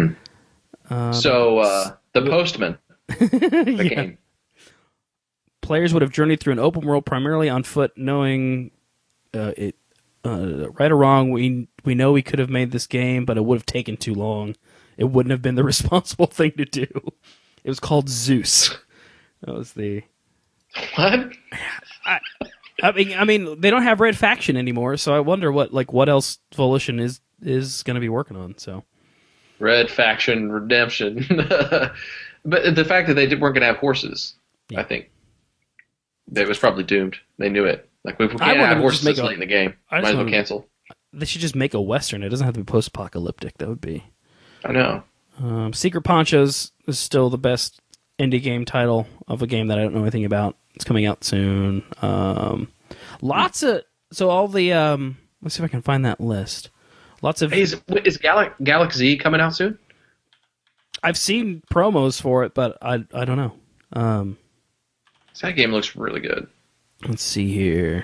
So, The Postman. The Yeah. game. Players would have journeyed through an open world primarily on foot, knowing it. Right or wrong, we know we could have made this game, but it would have taken too long. It wouldn't have been the responsible thing to do. It was called Zeus. That was the. What? I mean, they don't have Red Faction anymore, so I wonder what else Volition is going to be working on. So. Red Faction Redemption. But the fact that they weren't going to have horses, Yeah. I think, it was probably doomed. They knew it. Like, if we I can't want have them to horses just make this a- late in the game, I might just as well want- cancel. They should just make a Western. It doesn't have to be post-apocalyptic. That would be. I know. Secret Ponchos is still the best indie game title of a game that I don't know anything about. It's coming out soon. Lots of... So all the... let's see if I can find that list. Lots of... Hey, is Galaxy Z coming out soon? I've seen promos for it, but I don't know. That game looks really good. Let's see here.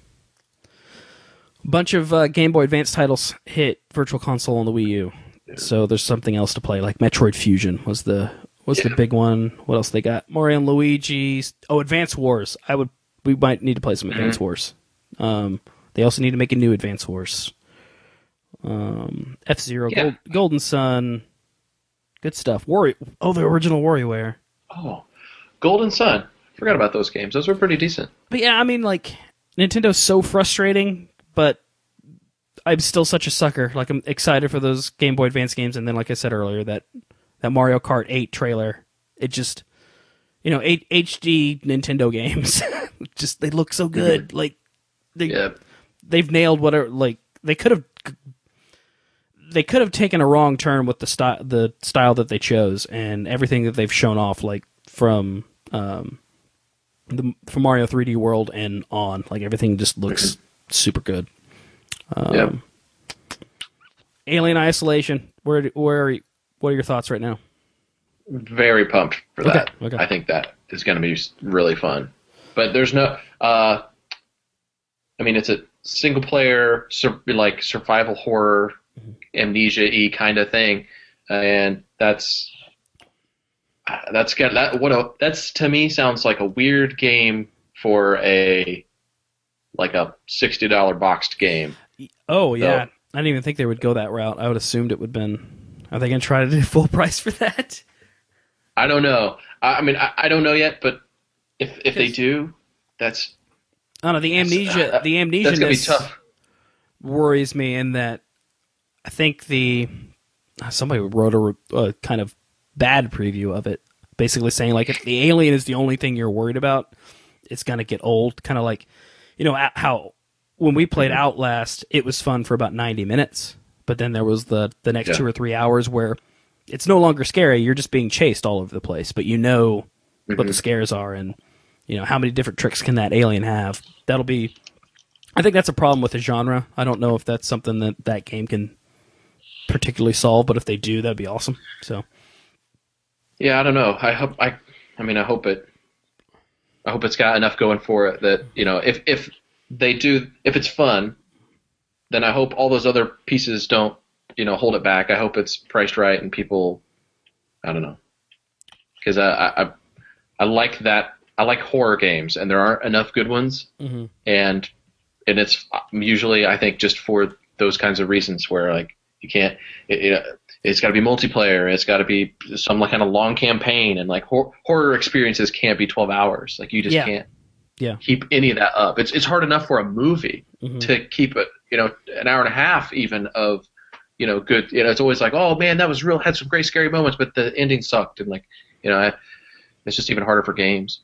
A bunch of Game Boy Advance titles hit Virtual Console on the Wii U. So there's something else to play, like Metroid Fusion was the big one. What else they got? Mario and Luigi. Oh, Advance Wars. We might need to play some Advance Wars. They also need to make a new Advance Wars. F-Zero, Yeah. Golden Sun. Good stuff. The original WarioWare. Oh, Golden Sun. Forgot about those games. Those were pretty decent. But yeah, I mean, like, Nintendo's so frustrating, but I'm still such a sucker. Like, I'm excited for those Game Boy Advance games, and then, like I said earlier, that Mario Kart 8 trailer, it just, HD Nintendo games, just, they look so good. Like, they've nailed whatever, like, they could have taken a wrong turn with the style that they chose, and everything that they've shown off, like, from Mario 3D World and on, like, everything just looks super good. Alien Isolation. What are your thoughts right now? Very pumped for that. Okay. I think that is going to be really fun. But there's no... it's a single-player, survival horror, amnesia-y kind of thing. And that's to me sounds like a weird game for a $60 boxed game. Oh yeah, So, I didn't even think they would go that route. I would assumed it would been. Are they going to try to do full price for that? I don't know. I don't know yet, but if they do, that's... I don't know. The amnesia. The amnesia That's gonna be tough. worries me in that I think somebody wrote a kind of bad preview of it, basically saying like if the alien is the only thing you're worried about, it's gonna get old. Kind of like how when we played Outlast, it was fun for about 90 minutes, but then there was the next 2 or 3 hours where it's no longer scary. You're just being chased all over the place, but what the scares are and how many different tricks can that alien have. I think that's a problem with the genre. I don't know if that's something that game can particularly solve, but if they do, that'd be awesome. So yeah, I don't know. I hope it's got enough going for it that if it's fun, then I hope all those other pieces don't hold it back. I hope it's priced right and people, I don't know, because I like that. I like horror games, and there aren't enough good ones, and it's usually I think just for those kinds of reasons where like you can't. It's got to be multiplayer. It's got to be some kind of long campaign, and like horror experiences can't be 12 hours. Like you just can't keep any of that up. It's hard enough for a movie to keep it, an hour and a half even of, good. It's always like, oh man, that was real. Had some great scary moments, but the ending sucked, and like, it's just even harder for games.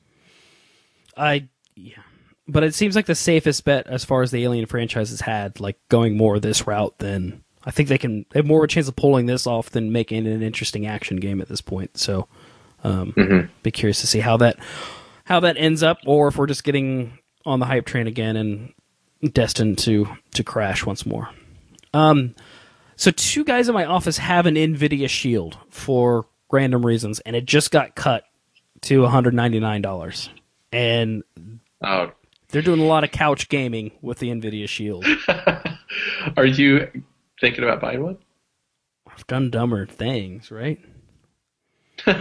But it seems like the safest bet as far as the Alien franchise has had, like going more this route than. I think they have more of a chance of pulling this off than making an interesting action game at this point. So, be curious to see how that ends up, or if we're just getting on the hype train again and destined to crash once more. So 2 guys in my office have an NVIDIA Shield for random reasons, and it just got cut to $199, and they're doing a lot of couch gaming with the NVIDIA Shield. Are you thinking about buying one? I've done dumber things, right? Wait,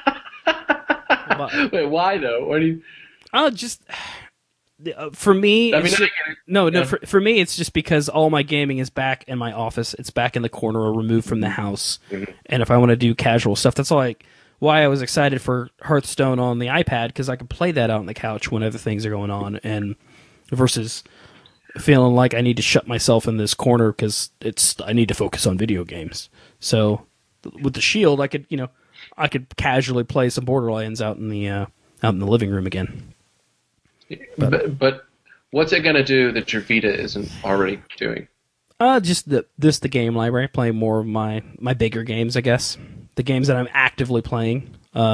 why though? What do you? Just for me. I mean, for me, it's just because all my gaming is back in my office. It's back in the corner or removed from the house. And if I want to do casual stuff, that's why I was excited for Hearthstone on the iPad, because I could play that out on the couch when other things are going on, and versus feeling like I need to shut myself in this corner because I need to focus on video games. So with the Shield, I could casually play some Borderlands out in the living room again. But What's it gonna do that your Vita isn't already doing? Just the game library. Playing more of my bigger games, I guess. The games that I'm actively playing.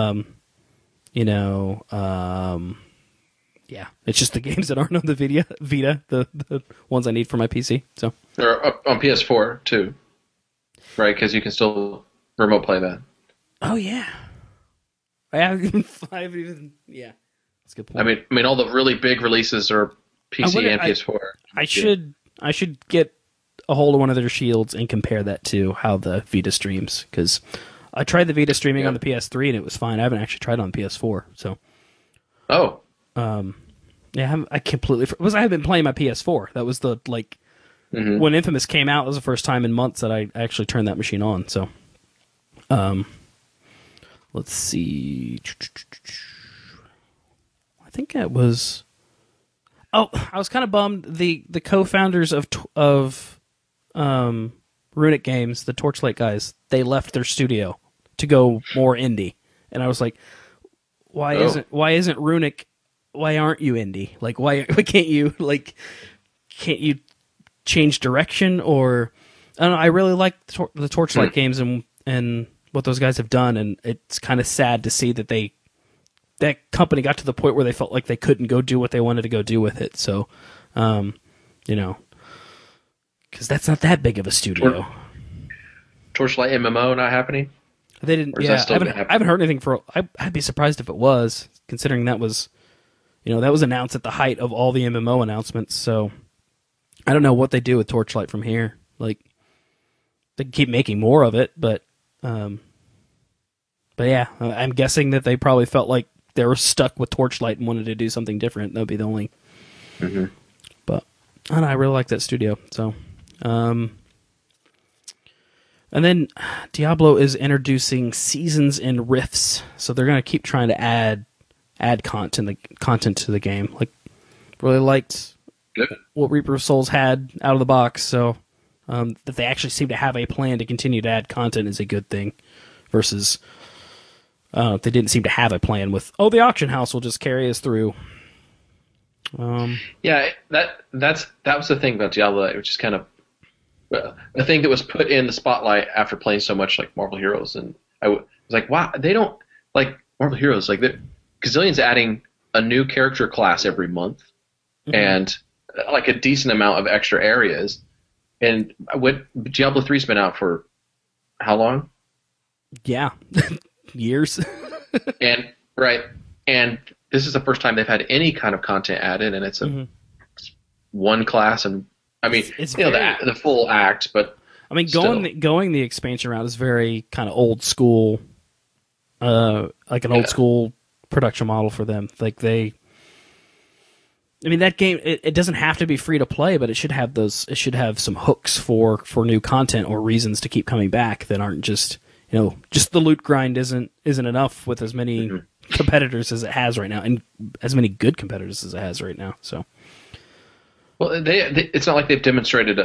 Yeah, it's just the games that aren't on the Vita, the ones I need for my PC. So Or on PS4 too, right? Because you can still remote play that. oh yeah, I haven't even yeah, that's a good point. I mean, all the really big releases are PC and PS4. I should get a hold of one of their shields and compare that to how the Vita streams, because I tried the Vita streaming on the PS3 and it was fine. I haven't actually tried it on PS4, so. Oh. Yeah, I completely I haven't been playing my PS4. That was the when Infamous came out. It was the first time in months that I actually turned that machine on. So, let's see. I think it was. Oh, I was kind of bummed. The co-founders of Runic Games, the Torchlight guys, they left their studio to go more indie, and I was like, why isn't Runic? Why aren't you indie? Like, why can't you change direction? Or I don't know. I really like the Torchlight games and what those guys have done, and it's kind of sad to see that that company got to the point where they felt like they couldn't go do what they wanted to go do with it. So, because that's not that big of a studio. Torchlight MMO not happening? They didn't. Yeah, I haven't heard anything for. I'd be surprised if it was, considering that was. That was announced at the height of all the MMO announcements, so I don't know what they do with Torchlight from here. Like, they keep making more of it, but yeah, I'm guessing that they probably felt like they were stuck with Torchlight and wanted to do something different. That would be the only. Mm-hmm. But I don't know, I really like that studio. So, and then Diablo is introducing seasons and rifts, so they're going to keep trying to add content to the game. Like, really liked what Reaper of Souls had out of the box, so that they actually seem to have a plan to continue to add content is a good thing, versus they didn't seem to have a plan with, the auction house will just carry us through. Yeah, that was the thing about Diablo, which is kind of the thing that was put in the spotlight after playing so much like Marvel Heroes, and I was like, wow, they don't like Marvel Heroes, like Gazillion's adding a new character class every month, and like a decent amount of extra areas. And what Diablo 3's been out for how long? Yeah, years. and this is the first time they've had any kind of content added, and it's one class, and I mean, it's the full act, but I mean, going the expansion route is very kind of old school, like an old school production model for them. Like that game, it doesn't have to be free to play, but it should have some hooks for new content or reasons to keep coming back that aren't just the loot grind isn't enough with as many competitors as it has right now, and as many good competitors as it has right now. So, well, it's not like they've demonstrated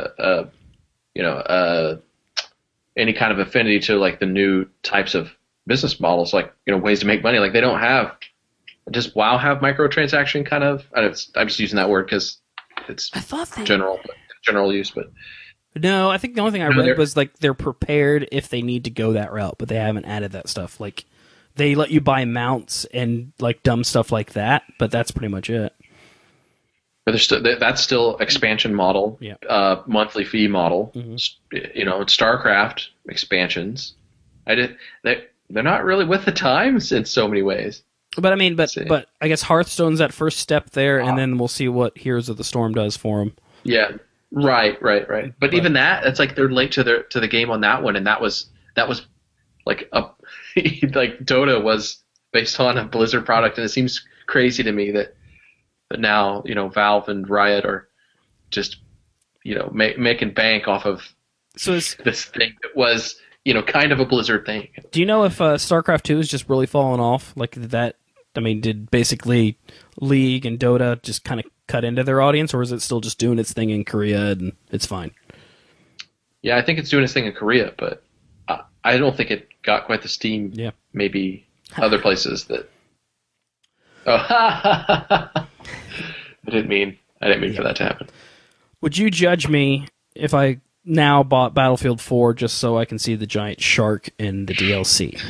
any kind of affinity to like the new types of business models, like ways to make money. Like, they don't have. Does WoW have microtransaction kind of? I'm just using that word because it's general use, but no, I think the only thing I read was like they're prepared if they need to go that route, but they haven't added that stuff. Like, they let you buy mounts and like dumb stuff like that, but that's pretty much it. But that's still expansion model, monthly fee model. It's StarCraft expansions. They're not really with the times in so many ways. But I mean, but I guess Hearthstone's that first step there, and then we'll see what Heroes of the Storm does for them. Yeah, right. But even that, it's like they're late to the game on that one, and that was like like Dota was based on a Blizzard product, and it seems crazy to me that now Valve and Riot are just making bank off of this thing that was kind of a Blizzard thing. Do you know if StarCraft 2 is just really falling off like that? I mean, did basically League and Dota just kind of cut into their audience, or is it still just doing its thing in Korea and it's fine? Yeah, I think it's doing its thing in Korea, but I don't think it got quite the steam. Yeah, maybe other places that. Oh, I didn't mean I didn't mean for that to happen. Would you judge me if I now bought Battlefield 4 just so I can see the giant shark in the DLC?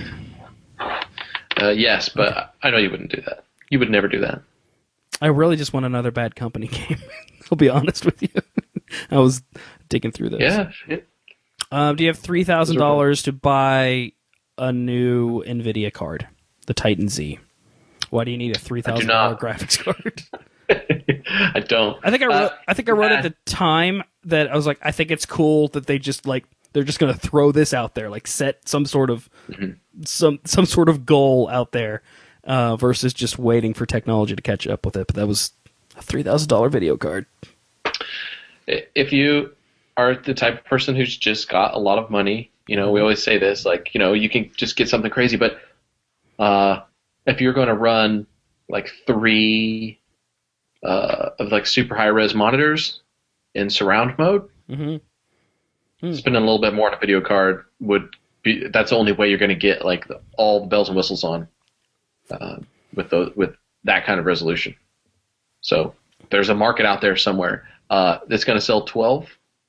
Yes, but I know you wouldn't do that. You would never do that. I really just want another Bad Company game. I'll be honest with you. I was digging through this. Yeah. Do you have $3,000 to buy a new NVIDIA card, the Titan Z? Why do you need a $3,000 graphics card? I don't. I think I wrote at the time that I was like, I think it's cool that they just like they're just going to throw this out there, like set some sort of some sort of goal out there versus just waiting for technology to catch up with it. But that was a $3,000 video card. If you are the type of person who's just got a lot of money, we always say this, like, you can just get something crazy, but if you're going to run like 3 of like super high res monitors in surround mode, spending a little bit more on a video card that's the only way you're going to get like all the bells and whistles on with that kind of resolution. So there's a market out there somewhere that's going to sell 12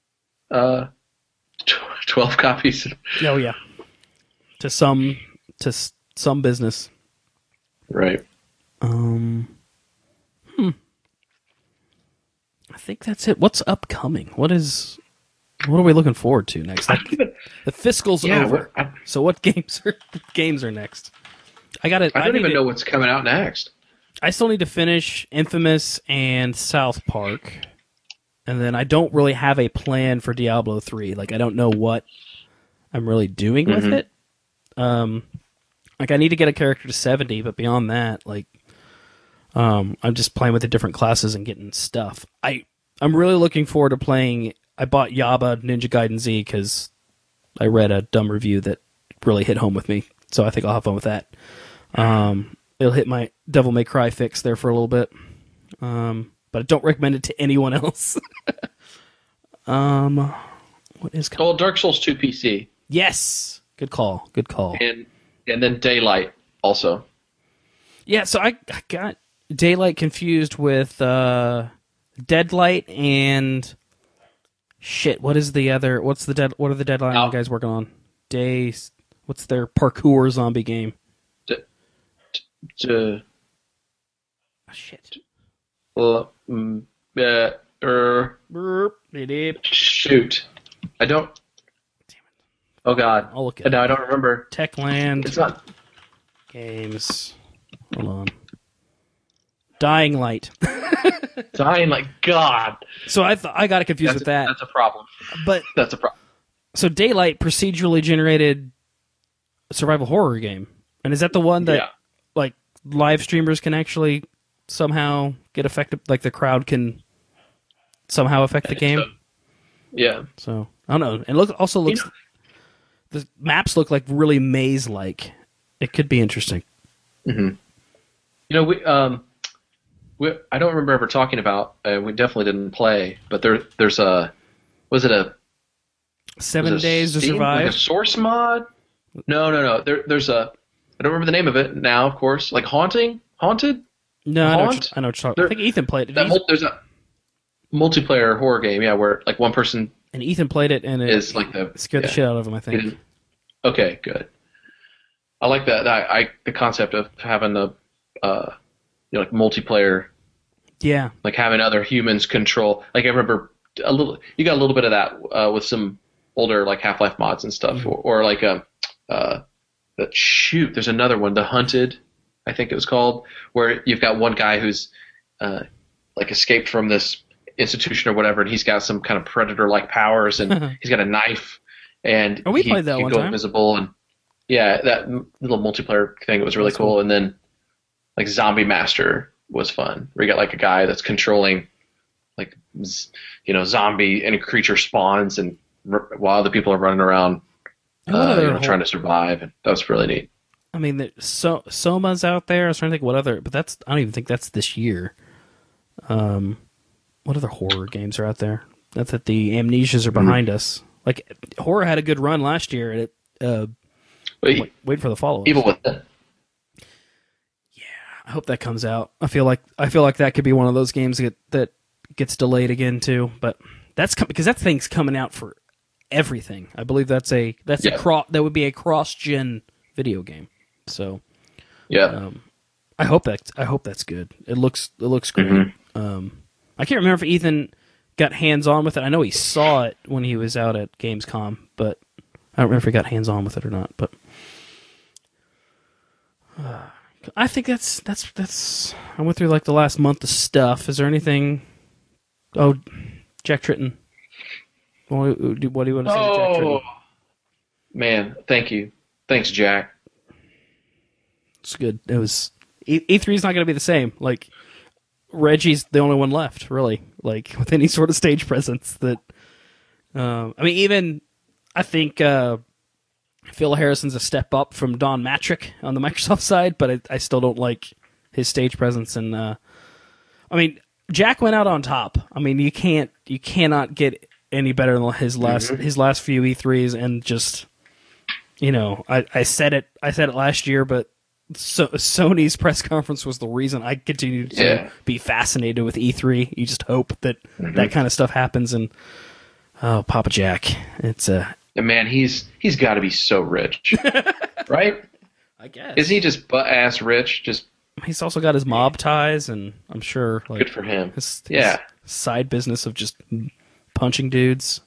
copies. Oh yeah, to some business. Right. I think that's it. What's upcoming? What are we looking forward to next? Like, the fiscal's over. So what games are next? I don't even know what's coming out next. I still need to finish Infamous and South Park. And then I don't really have a plan for Diablo 3. Like, I don't know what I'm really doing with it. Like, I need to get a character to 70, but beyond that, like, I'm just playing with the different classes and getting stuff. I'm really looking forward to playing. I bought Yaba Ninja Gaiden Z because I read a dumb review that really hit home with me. So I think I'll have fun with that. It'll hit my Devil May Cry fix there for a little bit. But I don't recommend it to anyone else. What is called Dark Souls 2 PC? Yes. Good call. And then Daylight also. Yeah, so I got Daylight confused with Deadlight and shit. What are the deadline you guys working on? What's their parkour zombie game? Shit. Shoot. I don't. Damn it. Oh God. I'll look at it. No, I don't remember. Techland. It's not. Games. Hold on. Dying Light. Dying Light. God. So I got it confused with that. That's a problem. But that's a problem. So Daylight, procedurally generated survival horror game, and is that the one that like live streamers can actually somehow get affected? Like the crowd can somehow affect the game. Yeah. So I don't know. And also looks. The maps look like really maze-like. It could be interesting. Mm-hmm. I don't remember ever talking about. We definitely didn't play, but there's a. Was it a 7 Days to Survive? Like a source mod? No. There's a. I don't remember the name of it now. Of course, like Haunted. No, I know what you're talking. I think Ethan played it. There's a multiplayer horror game, where like one person. And Ethan played it, and it scared the shit out of him, I think. Okay, good. I like that. The concept of having the, like multiplayer. Yeah. Like having other humans control. Like I remember you got a little bit of that with some older like Half-Life mods and stuff, or like there's another one, The Hunted, I think it was called, where you've got one guy who's like escaped from this institution or whatever, and he's got some kind of predator-like powers, and he's got a knife, and we played that he one can go time. invisible, and that little multiplayer thing was really cool. And then like Zombie Master was fun, where you got like a guy that's controlling like zombie, and a creature spawns, and while the people are running around trying to survive, and that was really neat. I mean, Soma's out there. I was trying to think what other, but I don't even think that's this year. What other horror games are out there? Not that the Amnesias are behind us. Like horror had a good run last year. And wait for the follow-up. Evil Within. Yeah, I hope that comes out. I feel like that could be one of those games that gets delayed again too. But that's because that thing's coming out for everything. I believe that's a that would be a cross-gen video game. So Yeah. I hope that's good. It looks great. I can't remember if Ethan got hands-on with it. I know he saw it when he was out at Gamescom, but I don't remember if he got hands-on with it or not. But I think that's. I went through like the last month of stuff. Is there anything? Oh, Jack Tritton. What do you want to say to Jack Tritton? Man, thank you. Thanks, Jack. It's good. It was E3 is not going to be the same. Like Reggie's the only one left, really. Like with any sort of stage presence. That I mean, even I think Phil Harrison's a step up from Don Matrick on the Microsoft side, but I still don't like his stage presence. And I mean, Jack went out on top. I mean, you cannot get any better than his last few E3s, and just I said it last year, but Sony's press conference was the reason I continued to be fascinated with E3. You just hope that that kind of stuff happens, and Papa Jack, it's man, he's got to be so rich, right? I guess. Is he just butt ass rich? Just he's also got his mob ties, and I'm sure like good for him. His side business of just punching dudes.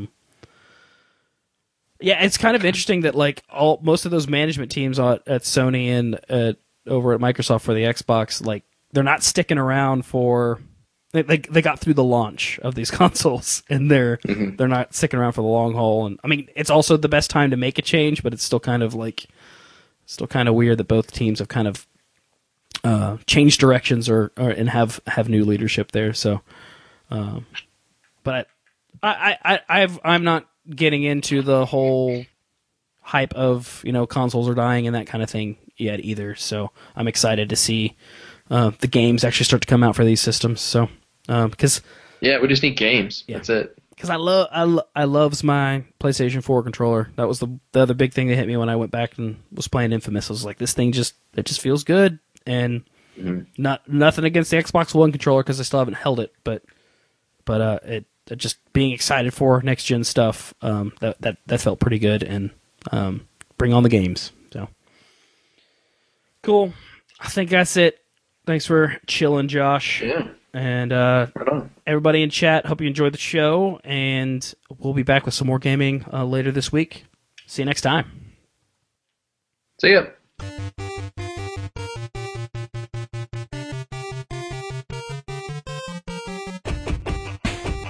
Yeah, it's kind of interesting that like most of those management teams at Sony and over at Microsoft for the Xbox, like they're not sticking around for. They got through the launch of these consoles, and they're not sticking around for the long haul. And I mean, it's also the best time to make a change, but it's still kind of weird that both teams have kind of changed directions and have new leadership there. So, but I'm not getting into the whole hype of consoles are dying and that kind of thing yet either. So I'm excited to see the games actually start to come out for these systems. So because we just need games. Yeah. That's it. Because I loves my PlayStation 4 controller. That was the other big thing that hit me when I went back and was playing Infamous. I was like, this thing just feels good, and nothing against the Xbox One controller because I still haven't held it, but it just being excited for next gen stuff. That felt pretty good, and bring on the games. So cool. I think that's it. Thanks for chilling, Josh. Yeah. And right on. Everybody in chat, hope you enjoyed the show, and we'll be back with some more gaming later this week. See you next time. See ya.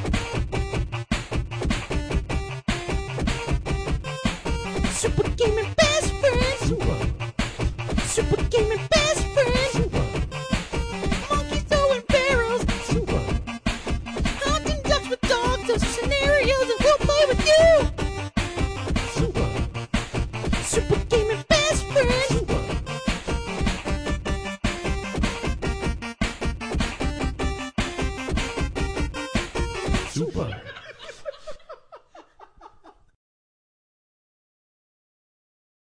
Super Gaming